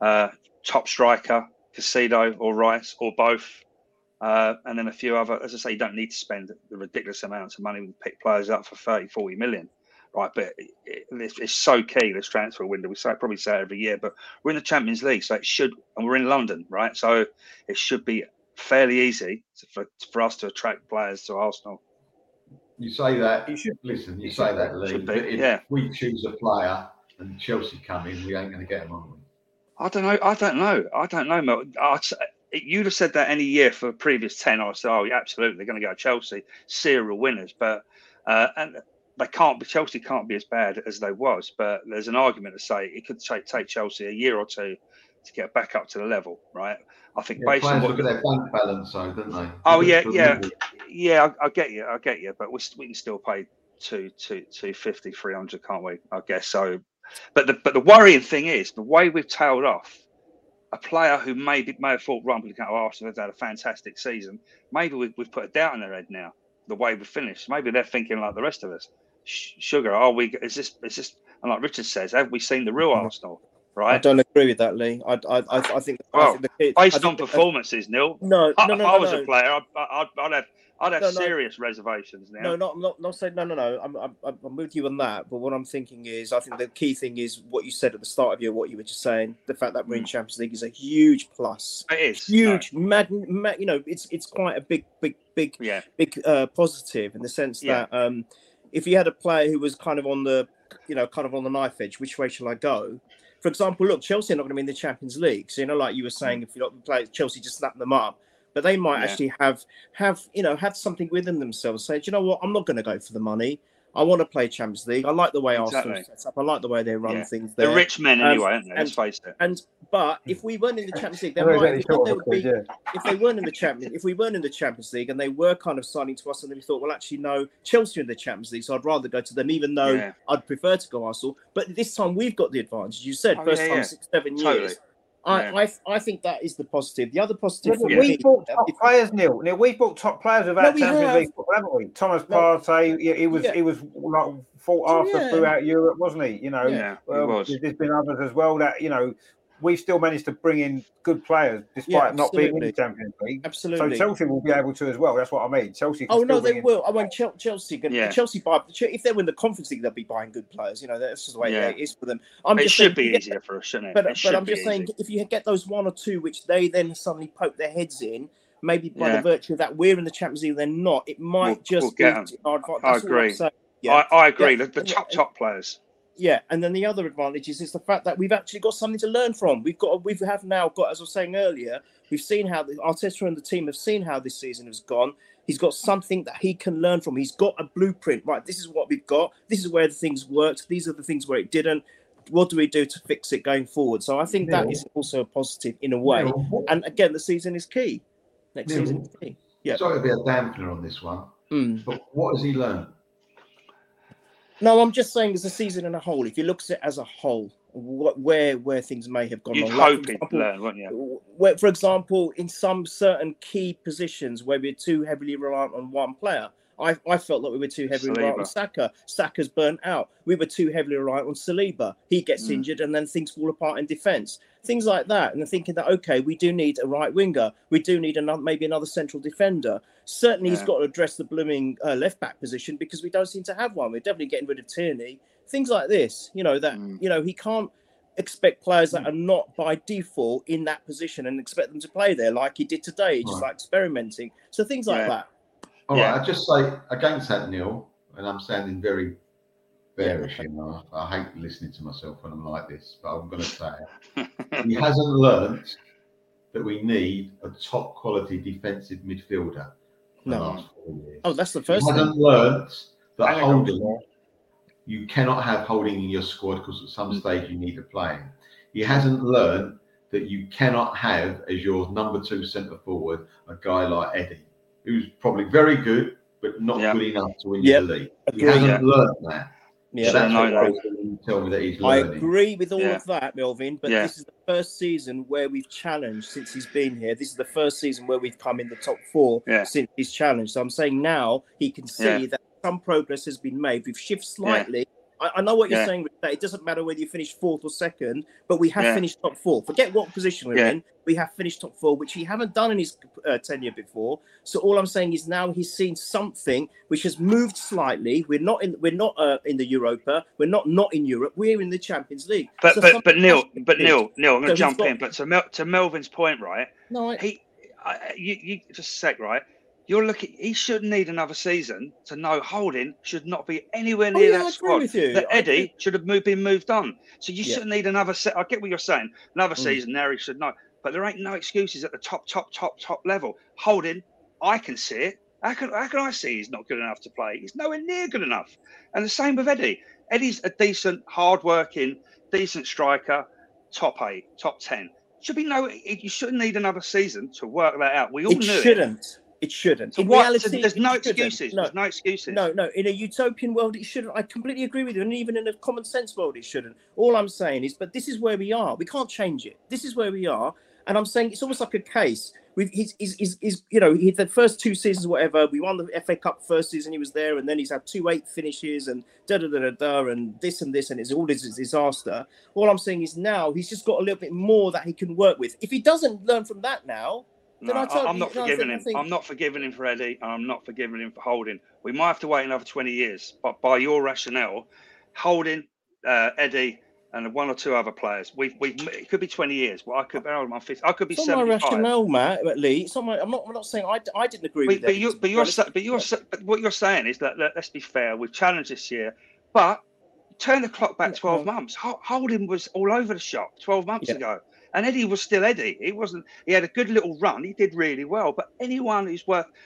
[SPEAKER 5] top striker, Casido or Rice or both. And then a few other, as I say, you don't need to spend the ridiculous amounts of money. We pick players up for 30, 40 million, right? But it's so key, this transfer window. We probably say it every year, but we're in the Champions League, so it should, and we're in London, right? So it should be fairly easy for us to attract players to Arsenal.
[SPEAKER 3] You say that, you say that, Lee. But if we choose a player and Chelsea come in, we ain't going to get them, are we?
[SPEAKER 5] I don't know, Mel. You'd have said that any year for the previous 10. I would say, absolutely, they're going to go Chelsea, serial winners. But and Chelsea can't be as bad as they was. But there's an argument to say it could take Chelsea a year or two to get back up to the level, right? I think based on
[SPEAKER 3] look at their bank balance, though, don't they?
[SPEAKER 5] Oh yeah. I get you. But we can still pay 250, 300, can't we? I guess so. But the worrying thing is the way we've tailed off. A player who may have thought, Arsenal has had a fantastic season. Maybe we've put a doubt in their head now. The way we finished, maybe they're thinking like the rest of us. Sugar, is this? And like Richard says, have we seen the real Arsenal? Right? I
[SPEAKER 4] don't agree with that, Lee. I think.
[SPEAKER 5] Based on performances, Neil.
[SPEAKER 4] No.
[SPEAKER 5] If I was a player, I'd have serious reservations now.
[SPEAKER 4] Not saying no. I'm with you on that. But what I'm thinking is, I think the key thing is what you said at the start of what you were just saying. The fact that we're in Champions League is a huge plus.
[SPEAKER 5] It is
[SPEAKER 4] huge. It's quite a big positive in the sense that if you had a player who was kind of on the knife edge, which way shall I go? For example, look, Chelsea are not going to be in the Champions League. So like you were saying, if you not play Chelsea, just snap them up. But they might actually have something within themselves. Say, do you know what? I'm not going to go for the money. I want to play Champions League. I like the way Arsenal sets up. I like the way they run things. They're
[SPEAKER 5] rich men anyway, aren't they? Let's face it.
[SPEAKER 4] But if we weren't in the Champions League, if we weren't in the Champions League and they were kind of signing to us, and then we thought, well, actually, no, Chelsea are in the Champions League, so I'd rather go to them, even though I'd prefer to go Arsenal. But this time we've got the advantage. You said first time 6-7 years. I think that is the positive. The other positive for me,
[SPEAKER 1] we bought top players, Neil. We bought top players without Champions League football, haven't we? Thomas Partey, he was like fought after throughout Europe, wasn't he?
[SPEAKER 5] He was.
[SPEAKER 1] There's been others as well that we've still managed to bring in good players despite not being in the Champions League.
[SPEAKER 4] Absolutely.
[SPEAKER 1] So Chelsea will be able to as well. That's what I mean. Chelsea.
[SPEAKER 4] Oh no, they will. I mean, Chelsea. Chelsea buy if they win the Conference League, they'll be buying good players. That's just the way it is for them.
[SPEAKER 5] It should be easier for us, shouldn't it?
[SPEAKER 4] But I'm just saying, if you get those one or two, which they then suddenly poke their heads in, maybe by the virtue of that we're in the Champions League, they're not. It might be.
[SPEAKER 5] I agree. I agree. The top players.
[SPEAKER 4] Yeah, and then the other advantage is the fact that we've actually got something to learn from. We have now got, as I was saying earlier, we've seen how Arteta and the team have seen how this season has gone. He's got something that he can learn from. He's got a blueprint. Right, this is what we've got. This is where the things worked. These are the things where it didn't. What do we do to fix it going forward? So I think that is also a positive in a way. And again, the season is key. Next season is key. Yeah.
[SPEAKER 3] Sorry to be a dampener on this one, but what has he learned?
[SPEAKER 4] No, I'm just saying as a season in a whole. If you look at it as a whole, where things may have gone wrong.
[SPEAKER 5] You'd hope he'd learn, wouldn't you?
[SPEAKER 4] Where, for example, in some certain key positions where we're too heavily reliant on one player, I felt like we were too heavily reliant on Saka. Saka's burnt out. We were too heavily reliant on Saliba. He gets injured and then things fall apart in defence. Things like that. And they're thinking that, okay, we do need a right winger. We do need maybe another central defender. Certainly he's got to address the blooming left-back position because we don't seem to have one. We're definitely getting rid of Tierney. Things like this, he can't expect players that are not by default in that position and expect them to play there like he did today, just like experimenting. So things like that.
[SPEAKER 3] All right, I just say against that, Neil, and I'm sounding very bearish. I hate listening to myself when I'm like this, but I'm going to say he hasn't learnt that we need a top quality defensive midfielder. The last 4 years.
[SPEAKER 4] Oh, that's the first
[SPEAKER 3] he
[SPEAKER 4] thing.
[SPEAKER 3] Hasn't learnt that Holding. You cannot have Holding in your squad because at some stage you need to play him. He hasn't learnt that you cannot have as your number 2 centre forward a guy like Eddie, who's probably very good, but not good enough to win the league. He hasn't learned that.
[SPEAKER 4] Yeah,
[SPEAKER 3] so that's what you tell me that he's learning.
[SPEAKER 4] I agree with all of that, Melvin, but this is the first season where we've challenged since he's been here. This is the first season where we've come in the top 4 since he's challenged. So I'm saying now he can see that some progress has been made. We've shifted slightly. I know what you're saying, that it doesn't matter whether you finish 4th or 2nd, but we have finished top 4. Forget what position we're in. We have finished top 4, which he haven't done in his tenure before. So all I'm saying is now he's seen something which has moved slightly. We're not in the Europa. We're not in Europe. We're in the Champions League.
[SPEAKER 5] But Neil, I'm going to jump in. But to Melvin's point, right?
[SPEAKER 4] No,
[SPEAKER 5] you just a sec, right? You're looking. He shouldn't need another season to know Holding should not be anywhere near that squad. That Eddie should have been moved on. So you shouldn't need another. I get what you're saying. Another season there, he should know. But there ain't no excuses at the top level. Holding, I can see it. How can I see he's not good enough to play? He's nowhere near good enough. And the same with Eddie. Eddie's a decent, hard-working, decent striker. Top 8, top 10. You shouldn't need another season to work that out. We all knew it.
[SPEAKER 4] It shouldn't.
[SPEAKER 5] In reality, there's no excuses. There's no excuses.
[SPEAKER 4] No. In a utopian world, it shouldn't. I completely agree with you. And even in a common sense world, it shouldn't. All I'm saying is, but this is where we are. We can't change it. This is where we are. And I'm saying it's almost like a case. He's the first 2 seasons, whatever. We won the FA Cup first season he was there, and then he's had 2 8 finishes and and this, and it's all this disaster. All I'm saying is now he's just got a little bit more that he can work with. If he doesn't learn from that now.
[SPEAKER 5] No, I'm not forgiving him. I'm not forgiving him for Eddie, and I'm not forgiving him for Holding. We might have to wait another 20 years, but by your rationale, Holding, Eddie, and 1 or 2 other players, it could be 20 years. Well, I could be 75.
[SPEAKER 4] It's not my rationale, Matt. Lee, it's not my. I'm not saying I didn't agree with that.
[SPEAKER 5] But what you're saying is that let's be fair. We've challenged this year, but turn the clock back 12 months. Holding was all over the shop 12 months ago. And Eddie was still Eddie. He had a good little run. He did really well. But anyone who's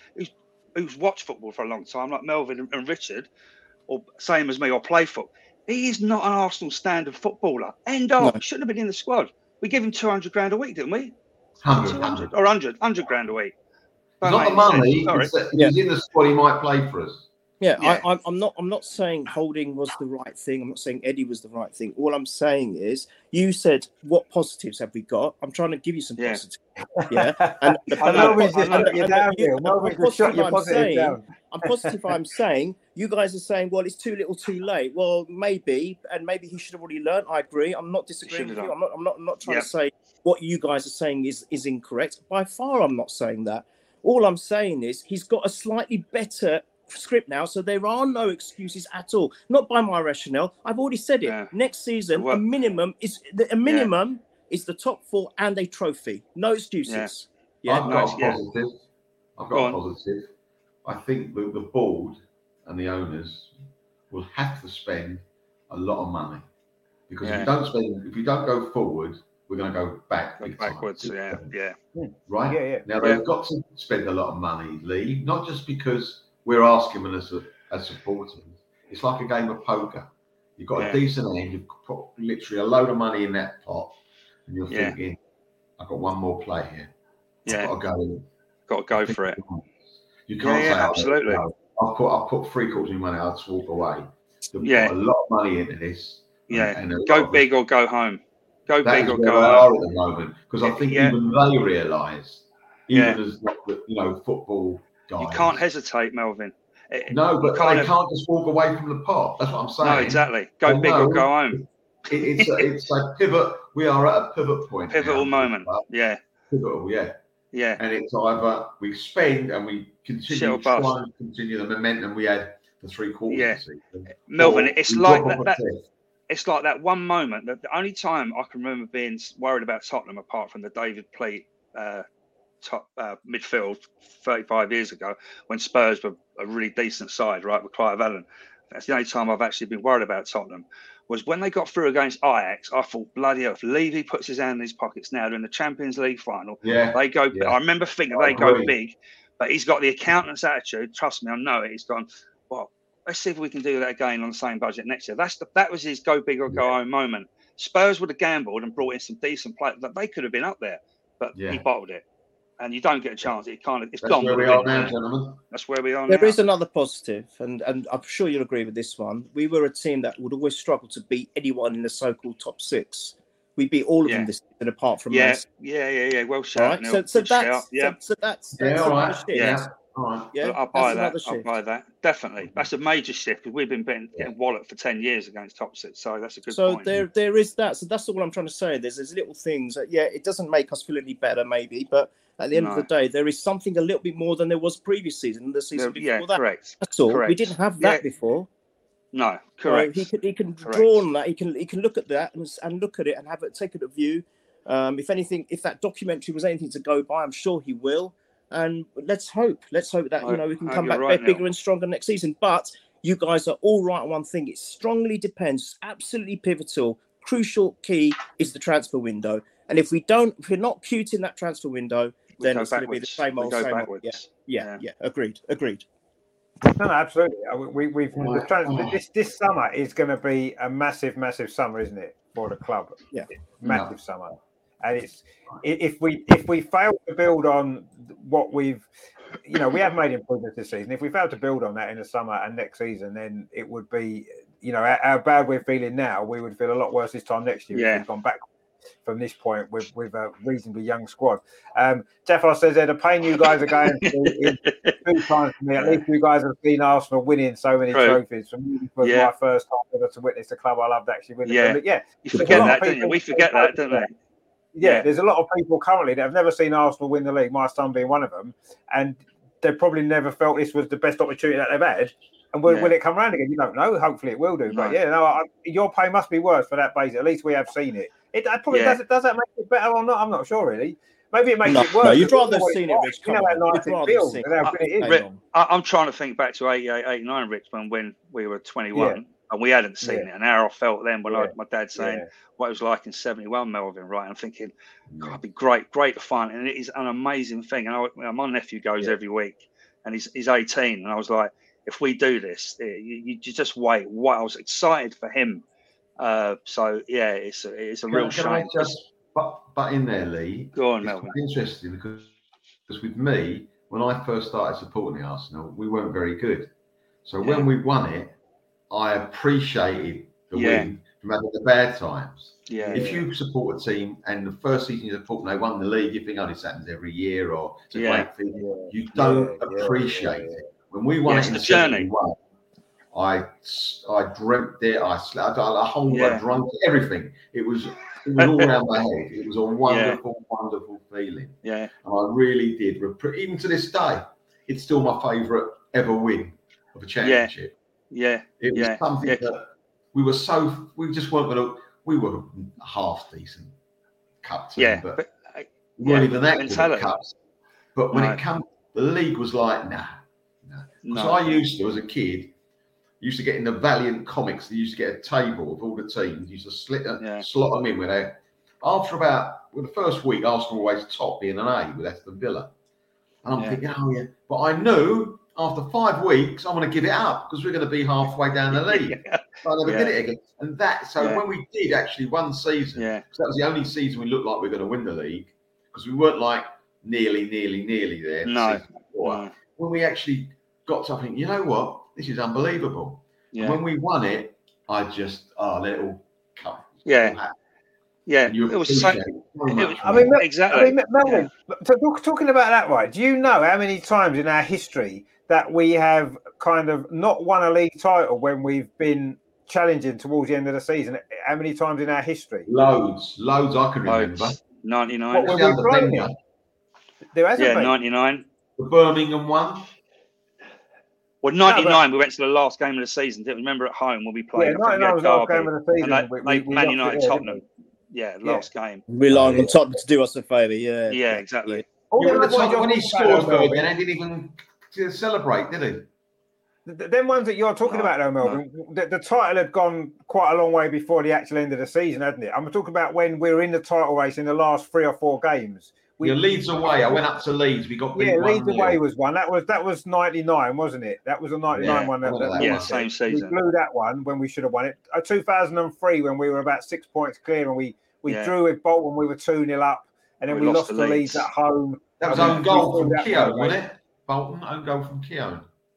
[SPEAKER 5] watched football for a long time, like Melvin and Richard, or same as me, or play football, he is not an Arsenal standard footballer. End of. No. Shouldn't have been in the squad. We give him 200 grand a week, didn't we? 200 or 100 grand a week.
[SPEAKER 3] It's not the money. If he's in the squad, he might play for us.
[SPEAKER 4] Yeah,
[SPEAKER 5] Yeah.
[SPEAKER 4] I'm not saying Holding was the right thing. I'm not saying Eddie was the right thing. All I'm saying is, you said, what positives have we got? I'm trying to give you some
[SPEAKER 5] Yeah.
[SPEAKER 4] positives. Yeah, and
[SPEAKER 5] I know,
[SPEAKER 1] Melvin's just
[SPEAKER 5] I know.
[SPEAKER 1] shut you down, Neil. Melvin's just shut your positive down.
[SPEAKER 4] I'm positive. I'm saying you guys are saying, well, it's too little, too late. Well, maybe, and maybe he should have already learned. I agree. I'm not disagreeing with you. I'm not trying to say what you guys are saying is incorrect. By far, I'm not saying that. All I'm saying is he's got a slightly better script now, so there are no excuses at all. Not by my rationale. I've already said it.
[SPEAKER 5] Yeah.
[SPEAKER 4] Next season, a minimum is the top 4 and a trophy. No excuses. Yeah.
[SPEAKER 3] I've got a positive. I've got a positive. I think the board and the owners will have to spend a lot of money, because if you don't go forward, we're going to go
[SPEAKER 5] backwards. Yeah.
[SPEAKER 3] Right.
[SPEAKER 1] Yeah.
[SPEAKER 3] Now they've got to spend a lot of money, Lee. Not just because we're asking them as supporters. It's like a game of poker. You've got a decent hand. You've put literally a load of money in that pot, and you're thinking, "I've got one more play here.
[SPEAKER 5] Yeah.
[SPEAKER 3] I've got to go.
[SPEAKER 5] Got to go for it.
[SPEAKER 3] You can't say,
[SPEAKER 5] absolutely.
[SPEAKER 3] I've put 3/4 of my money. I'll just walk away. They've put a lot of money into this.
[SPEAKER 5] Yeah. And go big or go home. Go big or go
[SPEAKER 3] home
[SPEAKER 5] home.
[SPEAKER 3] at the moment, because I think even they realise, even as football guys,
[SPEAKER 5] you can't hesitate, Melvin.
[SPEAKER 3] No, but they can't just walk away from the pot. That's what I'm saying.
[SPEAKER 5] No, exactly. Go big or go home.
[SPEAKER 3] It's a pivot. We are at a pivot point.
[SPEAKER 5] Pivotal moment. Yeah.
[SPEAKER 3] Pivotal. Yeah.
[SPEAKER 5] Yeah.
[SPEAKER 3] And it's either we spend and we continue the momentum we had for 3/4
[SPEAKER 5] Yeah.
[SPEAKER 3] of the season.
[SPEAKER 5] Melvin, it's like that. It's like that one moment that the only time I can remember being worried about Tottenham, apart from the David Pleat top midfield 35 years ago, when Spurs were a really decent side, right, with Clive Allen. That's the only time I've actually been worried about Tottenham, was when they got through against Ajax. I thought, bloody hell, if Levy puts his hand in his pockets now, they're in the Champions League final.
[SPEAKER 3] Yeah,
[SPEAKER 5] they go. Yeah. I remember thinking they go big, but he's got the accountant's attitude. Trust me, I know it. He's gone, well, let's see if we can do that again on the same budget next year. That was his go big or go home moment. Spurs would have gambled and brought in some decent players. They could have been up there, but he bottled it. And you don't get a chance. It's gone.
[SPEAKER 3] That's where we are now, gentlemen.
[SPEAKER 5] That's where we are now.
[SPEAKER 4] There is another positive, and I'm sure you'll agree with this one. We were a team that would always struggle to beat anyone in the so-called top 6. We beat all of them this season, apart from us.
[SPEAKER 5] Yeah. Well shot.
[SPEAKER 4] Right? So that's another shift.
[SPEAKER 5] Yeah.
[SPEAKER 3] All right.
[SPEAKER 5] Yeah, I'll buy that. Definitely. That's a major shift, because we've been getting walloped for 10 years against top 6. So that's a good point.
[SPEAKER 4] So there is that. So that's all I'm trying to say. There's little things that, it doesn't make us feel any better, maybe, but at the end of the day, there is something a little bit more than there was previous season and the season before that.
[SPEAKER 5] Correct.
[SPEAKER 4] That's all.
[SPEAKER 5] Correct.
[SPEAKER 4] We didn't have that before.
[SPEAKER 5] No, correct.
[SPEAKER 4] He can draw on that. He can look at that and look at it and take a view. If anything, if that documentary was anything to go by, I'm sure he will. And let's hope that we can come back bigger and stronger next season. But you guys are all right on one thing. It strongly depends. Absolutely pivotal, crucial key is the transfer window. And if we're not cute in that transfer window, then it's going to be the same old. Yeah. Agreed.
[SPEAKER 1] No, absolutely. This summer is going to be a massive summer, isn't it, for the club?
[SPEAKER 4] Yeah,
[SPEAKER 1] massive summer. And it's if we fail to build on what we have made improvements this season. If we fail to build on that in the summer and next season, then it would be, how bad we're feeling now. We would feel a lot worse this time next year if we've gone back from this point with a reasonably young squad. Jeffos says the pain you guys are going through is 2 times for me. At least you guys have seen Arsenal winning so many trophies. For me, it was my first time ever to witness the club I loved actually winning.
[SPEAKER 5] You forget that, don't you? We forget that, don't we?
[SPEAKER 1] Yeah, there's a lot of people currently that have never seen Arsenal win the league, my son being one of them, and they probably never felt this was the best opportunity that they've had. And will it come around again? You don't know. Hopefully it will do. But your pain must be worse for that base. At least we have seen it. Does that make it better or not? I'm not sure really. Maybe it makes it worse.
[SPEAKER 4] No, you'd rather have seen it, Rich.
[SPEAKER 1] You know how nice it feels.
[SPEAKER 5] I'm trying to think back to 88, 89, Rich, when we were 21 and we hadn't seen it. And how I felt then when my dad saying what it was like in 71, Melvin, right? I'm thinking, God, it'd be great to find. And it is an amazing thing. And my nephew goes every week and he's 18. And I was like, if we do this, you just wait. What I was excited for him. It's a real shame.
[SPEAKER 3] But in there, Lee.
[SPEAKER 5] Go on, Melvin.
[SPEAKER 3] It's interesting because with me, when I first started supporting the Arsenal, we weren't very good. So when we won it, I appreciated the win from having the bad times.
[SPEAKER 5] Yeah.
[SPEAKER 3] If you support a team and the first season you support and they won the league, you think, oh, this happens every year, or it's a great thing. You don't appreciate it. When we won it in the journey, I dreamt it. I slept. I drunk everything. It was all around my head. It was a wonderful, wonderful feeling.
[SPEAKER 5] Yeah,
[SPEAKER 3] and I really did. Even to this day, it's still my favourite ever win of a championship.
[SPEAKER 5] Yeah,
[SPEAKER 3] it was something that we just weren't going to. We were a half decent cup team, but we weren't even that good at cups. But when it comes, the league was like, nah. So I used to, as a kid, used to get in the Valiant comics. They used to get a table of all the teams. Used to slot them in with after the first week, Arsenal always topped me in an A with Aston Villa. And I'm thinking, but I knew after 5 weeks, I'm going to give it up because we're going to be halfway down the league. So I never did it again. And when we did actually one season, because that was the only season we looked like we were going to win the league, because we weren't like nearly there.
[SPEAKER 5] No.
[SPEAKER 3] When we actually got something, you know what? This is unbelievable.
[SPEAKER 5] Yeah.
[SPEAKER 3] And when we won it, I just let it all come.
[SPEAKER 5] Yeah. It was so. Exactly.
[SPEAKER 1] I mean, Melvin, talking about that, right? Do you know how many times in our history that we have kind of not won a league title when we've been challenging towards the end of the season? How many times in our history?
[SPEAKER 3] Loads I can remember.
[SPEAKER 5] 99.
[SPEAKER 1] There hasn't been.
[SPEAKER 5] 99.
[SPEAKER 3] The Birmingham one.
[SPEAKER 5] Well, 99, we went to the last game of the season. Didn't remember at home when we played.
[SPEAKER 1] 99 was the last game of the season.
[SPEAKER 5] And Man United, Tottenham. Last game.
[SPEAKER 4] Relying on Tottenham to do us a favour,
[SPEAKER 5] Yeah, exactly.
[SPEAKER 3] When he scored, then I didn't even celebrate, did he?
[SPEAKER 1] Them ones that you're talking about, though, Melvin, the title had gone quite a long way before the actual end of the season, hadn't it? I'm talking about when we were in the title race in the last 3 or 4 games.
[SPEAKER 3] Leeds away. I went up to Leeds. We got beat.
[SPEAKER 1] Leeds away was one. That was 99, wasn't it? That was a 99 one.
[SPEAKER 5] Same season.
[SPEAKER 1] We blew that one when we should have won it. 2003 when we were about 6 points clear and we drew with Bolton. We were 2-0 up, and then we lost to Leeds at home.
[SPEAKER 3] That was own goal from Keown, wasn't it? Bolton, own goal from Keown.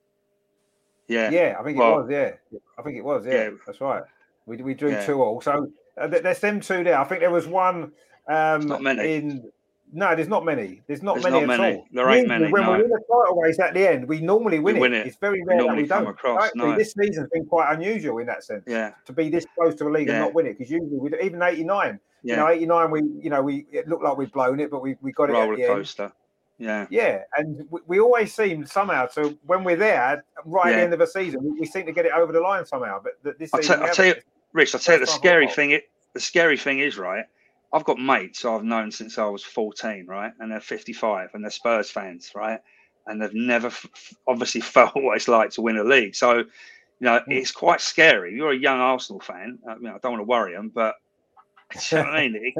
[SPEAKER 1] Yeah, I think it was. Yeah, I think it was. Yeah, that's right. We drew 2-2. So there's them two there. I think there was one.
[SPEAKER 5] Not many.
[SPEAKER 1] No, there's not many. There's not many at all.
[SPEAKER 5] There ain't many.
[SPEAKER 1] When we're in the title race at the end, we normally win it. It's very rare that we don't. Actually, this season's been quite unusual in that sense.
[SPEAKER 5] Yeah.
[SPEAKER 1] To be this close to a league and not win it, because usually even 89.
[SPEAKER 5] Yeah.
[SPEAKER 1] 89. We it looked like we'd blown it, but we got it at the end.
[SPEAKER 5] Roller coaster. Yeah.
[SPEAKER 1] Yeah, and we always seem somehow to when we're there at the end of the season, we seem to get it over the line somehow. But this season,
[SPEAKER 5] I'll tell you, Rich. I'll tell you the scary thing. The scary thing is, right. I've got mates I've known since I was 14, right? And they're 55 and they're Spurs fans, right? And they've never obviously felt what it's like to win a league. So, it's quite scary. You're a young Arsenal fan. I don't want to worry them, but you know what I mean?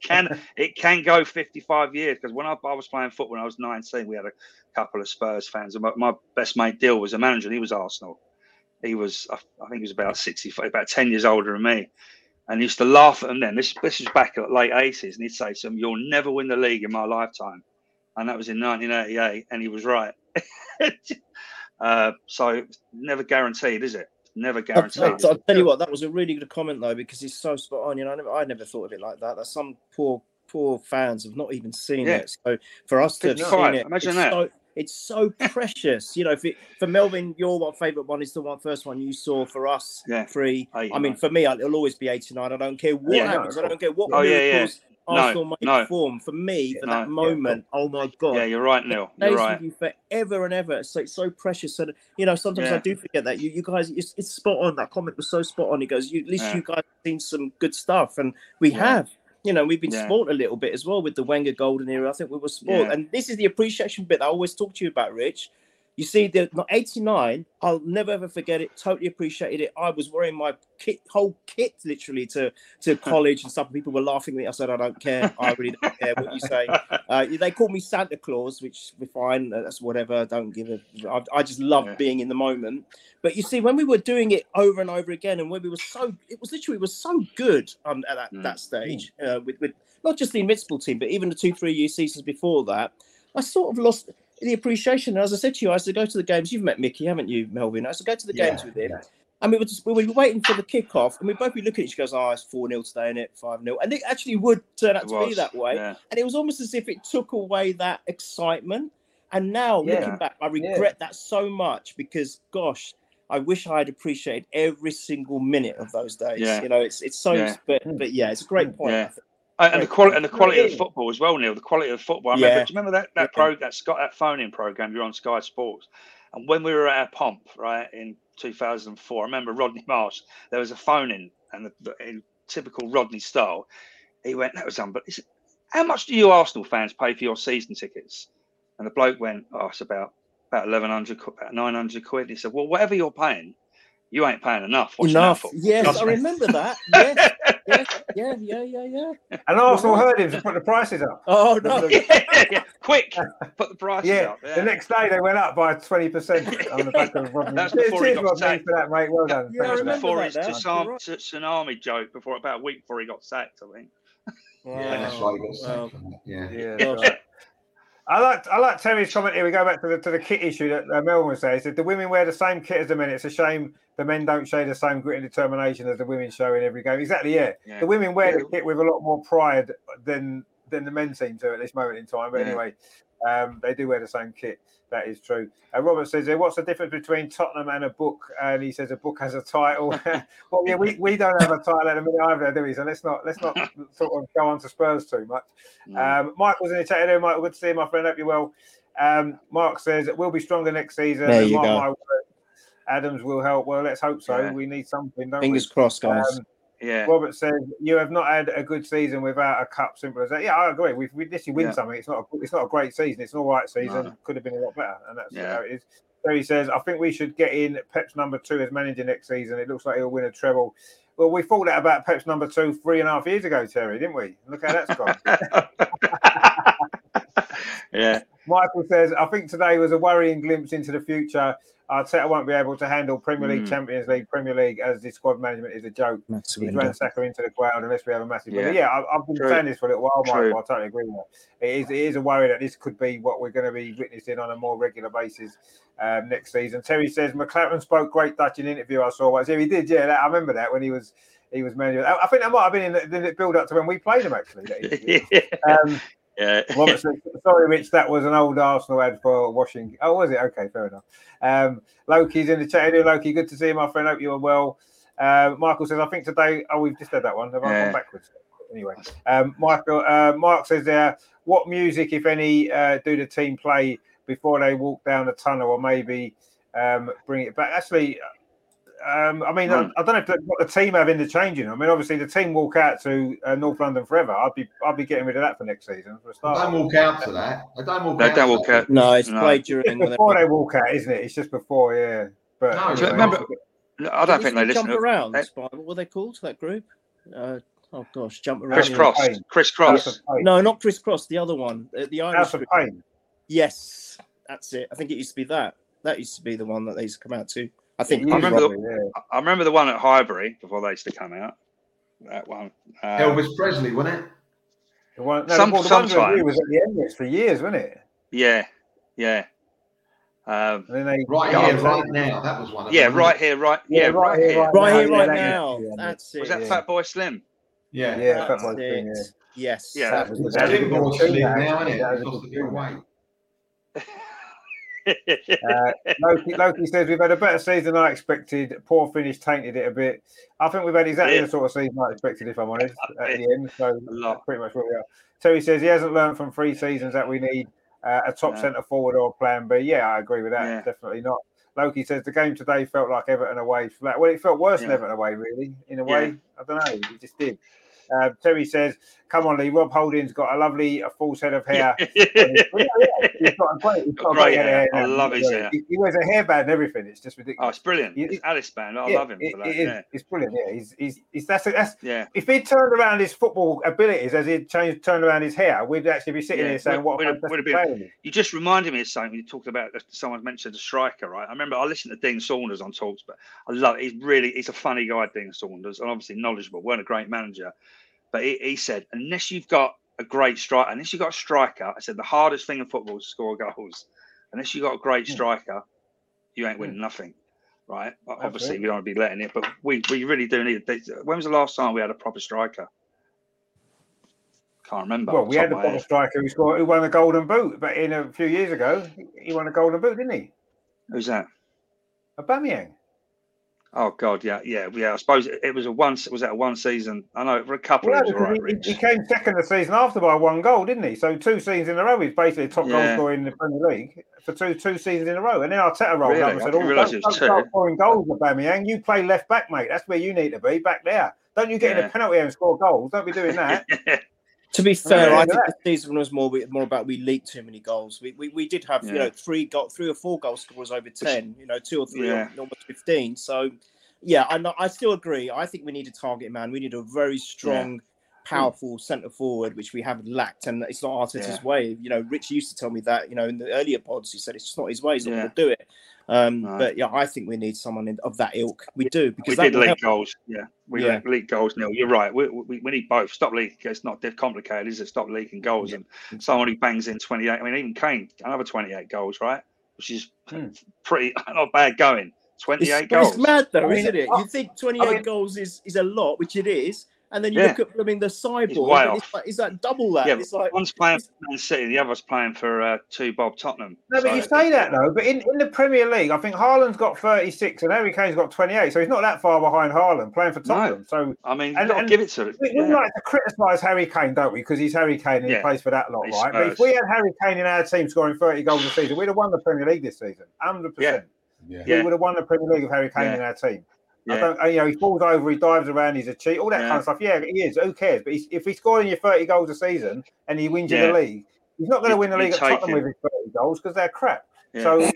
[SPEAKER 5] It can go 55 years, because when I was playing football when I was 19, we had a couple of Spurs fans. And my best mate, Dill, was a manager, and he was Arsenal. He was, I think he was about 65, about 10 years older than me. And he used to laugh at them then. This was back at late 80s. And he'd say to them, "You'll never win the league in my lifetime." And that was in 1988. And he was right. So never guaranteed, is it? Never guaranteed.
[SPEAKER 4] I'll tell you what, that was a really good comment, though, because it's so spot on. I never thought of it like that. That some poor fans have not even seen it. So for us to have seen it,
[SPEAKER 5] imagine that.
[SPEAKER 4] It's so precious, for Melvin, your favourite one is the first one you saw. For us, 3. I mean, for me, it'll always be 89. I don't care what happens. I don't care what miracles Arsenal might form. For me, for that moment, oh my God.
[SPEAKER 5] Yeah, you're right, Neil. You're right.
[SPEAKER 4] With you forever and ever. So it's so precious. And sometimes I do forget that. You guys, it's spot on. That comment was so spot on. He goes, at least you guys have seen some good stuff, and we have. We've been spoiled a little bit as well with the Wenger golden era. I think we were spoiled. And this is the appreciation bit that I always talk to you about, Rich. You see, the 89, I'll never, ever forget it. Totally appreciated it. I was wearing my whole kit literally to college and stuff. People were laughing at me. I said, I don't care. I really don't care what you say. They called me Santa Claus, which we're fine. That's whatever. I don't give a... I just love being in the moment. But you see, when we were doing it over and over again, and when we were it was so good at that stage, with not just the Invincible team, but even the 2-3 year seasons before that, I sort of lost... the appreciation. And as I said to you, I used to go to the games. You've met Mickey, haven't you, Melvin? I used to go to the games with him. And we were waiting for the kickoff, and we'd both be looking at each other. She goes, "Oh, it's 4-0 today, isn't it? 5-0." And it actually would turn out to be that way.
[SPEAKER 5] Yeah.
[SPEAKER 4] And it was almost as if it took away that excitement. And now, looking back, I regret that so much because, gosh, I wish I had appreciated every single minute of those days.
[SPEAKER 5] Yeah.
[SPEAKER 4] You know, it's so.
[SPEAKER 5] Yeah.
[SPEAKER 4] But yeah, it's a great point.
[SPEAKER 5] Yeah. And the quality of the football as well, Neil. The quality of the football. I remember, do you remember that phone-in program you're on Sky Sports? And when we were at our pomp, right, in 2004, I remember Rodney Marsh, there was a phone-in, and in typical Rodney style, he went, "That was unbelievable. He said, how much do you Arsenal fans pay for your season tickets?" And the bloke went, "Oh, it's about 1,100, about 900 quid." He said, "Well, whatever you're paying, you ain't paying enough.
[SPEAKER 4] Yes, I remember that. Yeah.
[SPEAKER 1] And Arsenal heard him to put the prices up.
[SPEAKER 4] Oh no!
[SPEAKER 5] Quick, put the prices up.
[SPEAKER 1] Yeah, the next day they went up by 20% on the back of Rodney.
[SPEAKER 5] That's before he got sacked.
[SPEAKER 1] For that, mate. Well done.
[SPEAKER 4] Yeah,
[SPEAKER 5] That was before his
[SPEAKER 4] tsunami
[SPEAKER 5] joke. About a week before he got sacked, I think.
[SPEAKER 4] Wow.
[SPEAKER 3] Yeah, that's right. He got sacked from that.
[SPEAKER 1] Yeah. I like Terry's comment here. We go back to the kit issue that Melvin said. He said the women wear the same kit as the men. It's a shame the men don't show the same grit and determination as the women show in every game. Exactly, yeah. The women wear the kit with a lot more pride than the men seem to at this moment in time. But anyway, they do wear the same kit. That is true. Robert says, "What's the difference between Tottenham and a book?" And he says a book has a title. Well, yeah, we don't have a title at the minute either, do we? So let's not sort of go on to Spurs too much. Michael's in the chat here. Michael, good to see you, my friend. Hope you're well. Mark says we'll be stronger next season.
[SPEAKER 4] There you go.
[SPEAKER 1] Adams will help. Well, let's hope so. We need something. Don't
[SPEAKER 4] Fingers crossed, guys.
[SPEAKER 1] Robert says you have not had a good season without a cup. Simple as that. Yeah, I agree. We literally win something. It's not a great season. It's an all right season.
[SPEAKER 5] No.
[SPEAKER 1] Could have been a lot better, and that's how it is. So he says, I think we should get in Pep's number 2 as manager next season. It looks like he'll win a treble. Well, we thought that about Pep's number 2 3.5 years ago, Terry, didn't we? Look how that's gone.
[SPEAKER 5] Yeah.
[SPEAKER 1] Michael says, I think today was a worrying glimpse into the future. Arteta won't be able to handle Premier League, Champions League, Premier League, as the squad management is a joke. He's ran Saka into the crowd unless we have a massive... I've been saying this for a little while, Michael. I totally agree with that. It is a worry that this could be what we're going to be witnessing on a more regular basis next season. Terry says, McLaren spoke great Dutch in an interview I saw. He did, I remember that when he was manager. I think that might have been in the build-up to when we played him, actually. Robert says, sorry, Rich, that was an old Arsenal ad for washing. Oh, was it? Okay, fair enough. Loki's in the chat here. Loki, good to see you, my friend. Hope you are well. Michael says, I think today... Oh, we've just had that one. Have I gone backwards? Anyway. Mark says there, what music, if any, do the team play before they walk down the tunnel, or maybe bring it back? Actually... I don't know if what the team have in the changing. I mean, obviously the team walk out to North London forever. I'd be getting rid of that for next season. For a start.
[SPEAKER 3] Don't walk out to that. Don't walk out.
[SPEAKER 4] No, it's played during.
[SPEAKER 1] It's before they walk out, isn't it? It's just before, yeah. But
[SPEAKER 3] no,
[SPEAKER 1] anyway,
[SPEAKER 5] remember, I don't think they listen.
[SPEAKER 4] Jump around. What were they called? That group? Oh gosh, jump around.
[SPEAKER 5] Chris Cross.
[SPEAKER 4] No, not Chris Cross. The other one, the Irish.
[SPEAKER 1] House of Pain.
[SPEAKER 4] Yes, that's it. I think it used to be that. That used to be the one that they used to come out to. I think
[SPEAKER 5] I remember the one at Highbury before they used to come out. That one.
[SPEAKER 3] Elvis Presley, wasn't it?
[SPEAKER 1] The one was at the Emirates for years, wasn't it?
[SPEAKER 5] Yeah.
[SPEAKER 1] And then they
[SPEAKER 3] right now. That was one.
[SPEAKER 5] Right here, right
[SPEAKER 4] now. That's it.
[SPEAKER 5] Was that Fatboy Slim?
[SPEAKER 3] Yeah,
[SPEAKER 1] Fatboy Slim. Yeah.
[SPEAKER 4] Yes.
[SPEAKER 5] Yeah,
[SPEAKER 1] that was
[SPEAKER 3] Slim Boy Slim now, isn't it? That was a big weight.
[SPEAKER 1] Loki says we've had a better season than I expected. Poor finish tainted it a bit. I think we've had exactly the sort of season I expected, if I'm honest, at the end. So that's pretty much where we are. Terry says he hasn't learned from 3 seasons that we need a top centre forward or a plan B. Yeah, I agree with that. Yeah. Definitely not. Loki says the game today felt like Everton away flat. Well, it felt worse than Everton away, really, in a way. I don't know. It just did. Terry says, come on, Lee. Rob Holding's got a lovely full set of hair. He's got a great hair.
[SPEAKER 5] I love his hair.
[SPEAKER 1] He wears a hairband and everything. It's just ridiculous.
[SPEAKER 5] Oh, it's brilliant. It's Alice band. I love him for that.
[SPEAKER 1] It's brilliant. Yeah, that's If he'd turned around his football abilities as he'd turned around his hair, we'd actually be sitting here saying, what a fantastic player.
[SPEAKER 5] You just reminded me of something. You talked about someone mentioned a striker, right? I remember I listened to Dean Saunders on Talks, but I love it. He's a funny guy, Dean Saunders, and obviously knowledgeable. Weren't a great manager. But he said, unless you've got a great striker, unless you've got a striker, I said the hardest thing in football is to score goals. unless you got a great striker, you ain't winning nothing, right? Obviously, we don't want to be letting it, but we really do need. When was the last time we had a proper striker? Can't remember.
[SPEAKER 1] Well, we had a proper striker who won a Golden Boot, but in a few years ago, he won a Golden Boot, didn't he?
[SPEAKER 5] Who's that?
[SPEAKER 1] Aubameyang.
[SPEAKER 5] Oh God, yeah. I suppose it was was that a one season? I know for a couple of
[SPEAKER 1] he came second the season after by 1 goal, didn't he? So 2 seasons in a row, he's basically top goal scorer in the Premier League for two seasons in a row. And then Arteta rolled up and said, don't start scoring goals, Aubameyang. You play left back, mate. That's where you need to be, back there. Don't you get in a penalty and score goals. Don't be doing that.
[SPEAKER 4] To be fair, I think the season was more about we leaked too many goals. We did have 3 or 4 goal scorers over 10. 2 or 3, almost 15. So I still agree. I think we need a target man. We need a very strong, powerful centre forward, which we haven't lacked, and it's not Arteta's way. Rich used to tell me that. In the earlier pods, he said it's just not his way. He's not going to do it. But I think we need someone of that ilk. We do, because
[SPEAKER 5] we did leak goals. We leak goals. Neil, you're right. We need both. Stop leaking. It's not complicated, is it? Stop leaking goals. And someone who bangs in 28. I mean, even Kane, another 28 goals, right? Which is pretty not bad going. 28 goals.
[SPEAKER 4] It's mad though, isn't it? You think 28 goals is a lot, which it is. And then you look at the sideboard. It's like double that.
[SPEAKER 5] Yeah,
[SPEAKER 4] it's like
[SPEAKER 5] one's playing for Man City, the other's playing for 2 Bob Tottenham.
[SPEAKER 1] No, but you say that though. But in the Premier League, I think Haaland's got 36 and Harry Kane's got 28. So he's not that far behind Haaland playing for Tottenham. No. So
[SPEAKER 5] I mean, you've got to give it to him.
[SPEAKER 1] We like to criticise Harry Kane, don't we? Because he's Harry Kane and he plays for that lot, right? But if we had Harry Kane in our team scoring 30 goals a season, we'd have won the Premier League this season, 100%. We would have won the Premier League with Harry Kane in our team. He falls over, he dives around, he's a cheat, all that kind of stuff. Yeah, he is. Who cares? But if he's scoring you 30 goals a season and he wins you the league, he's not going to win the league at Tottenham with his 30 goals because they're crap. Yeah. So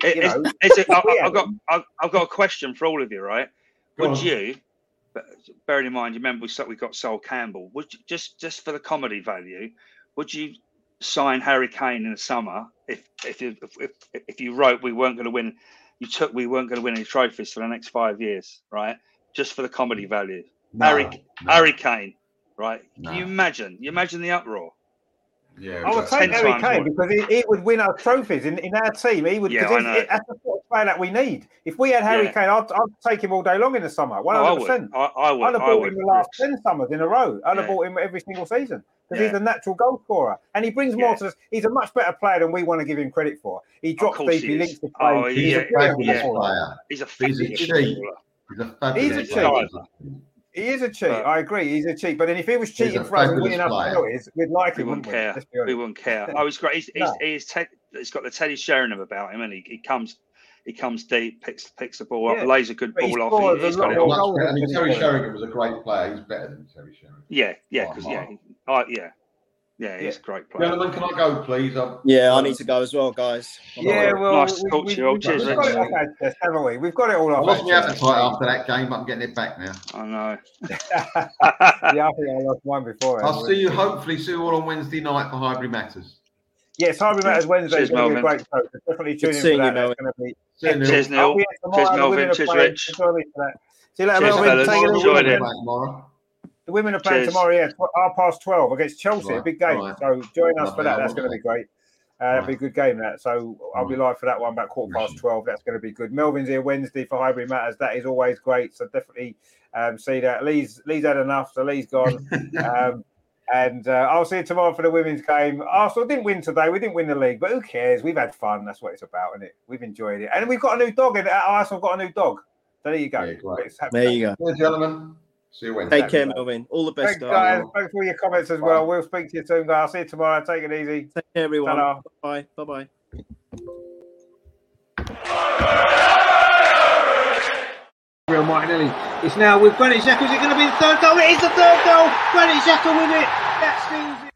[SPEAKER 5] I've got a question for all of you, right? Would you, bearing in mind, you remember we got Sol Campbell? Would you, just for the comedy value, would you sign Harry Kane in the summer if you wrote we weren't going to win? We weren't going to win any trophies for the next 5 years, right? Just for the comedy value. Harry Kane, right? Can you imagine? The uproar.
[SPEAKER 3] Yeah,
[SPEAKER 1] I would take Harry Kane because he would win our trophies in our team. He would. That's the sort of player that we need. If we had Harry Kane, I'd take him all day long in the summer. 100%.
[SPEAKER 5] I would.
[SPEAKER 1] I'd have bought him the last 10 summers in a row. I'd have bought him every single season because he's a natural goal scorer and he brings more to us. He's a much better player than we want to give him credit for. He drops deep. He links the play.
[SPEAKER 3] He's a fabulous player.
[SPEAKER 5] He's a
[SPEAKER 3] cheat.
[SPEAKER 1] He's a cheat. He is a cheat. I agree. He's a cheat. But then if he was cheating for us and winning us penalties, we'd like him.
[SPEAKER 5] We wouldn't care. Oh, he's great. He's got the Teddy Sheringham about him, and he comes deep, picks the ball up, lays a good ball off.
[SPEAKER 3] Terry Sheringham was a great player. He's better than Terry Sheringham.
[SPEAKER 5] He's a great player.
[SPEAKER 3] Gentlemen, can I go, please?
[SPEAKER 4] I need to go as well, guys.
[SPEAKER 5] Nice to talk to you. Cheers, Rich.
[SPEAKER 1] Haven't we? We've got it all off.
[SPEAKER 3] I lost my appetite after that game, but I'm getting it back now.
[SPEAKER 5] I know.
[SPEAKER 1] I think I lost one before.
[SPEAKER 3] I'll see you all on Wednesday night for Highbury Matters.
[SPEAKER 1] Yes, Highbury Matters Wednesday is going to be a great show. So definitely tune in for that.
[SPEAKER 5] Cheers, Neil. Cheers, Melvin. Cheers, Rich.
[SPEAKER 1] See you later, Melvin.
[SPEAKER 5] Enjoyed it.
[SPEAKER 1] The women are playing tomorrow, 12:30 against Chelsea. A big game. Right. So join us for that. That's going to be great. That'll be a good game, that. So I'll be live for that one about 12:15. That's going to be good. Melvin's here Wednesday for Highbury Matters. That is always great. So definitely see that. Lee's had enough, so Lee's gone. And I'll see you tomorrow for the women's game. Arsenal didn't win today. We didn't win the league, but who cares? We've had fun. That's what it's about, isn't it? We've enjoyed it. And we've got a new dog. Arsenal got a new dog. So there you go.
[SPEAKER 4] There you go.
[SPEAKER 3] Well, gentlemen. See you Wednesday.
[SPEAKER 4] Take care, Melvin. All the best,
[SPEAKER 1] guys. Thanks for all your comments as well. We'll speak to you soon, guys. I'll see you tomorrow. Take it easy.
[SPEAKER 4] Take care, everyone. Bye. Bye-bye.
[SPEAKER 2] Gabriel Martinelli. It's now with Granit Xhaka. Is it going to be the third goal? It is the third goal. Granit Xhaka with it. That's easy.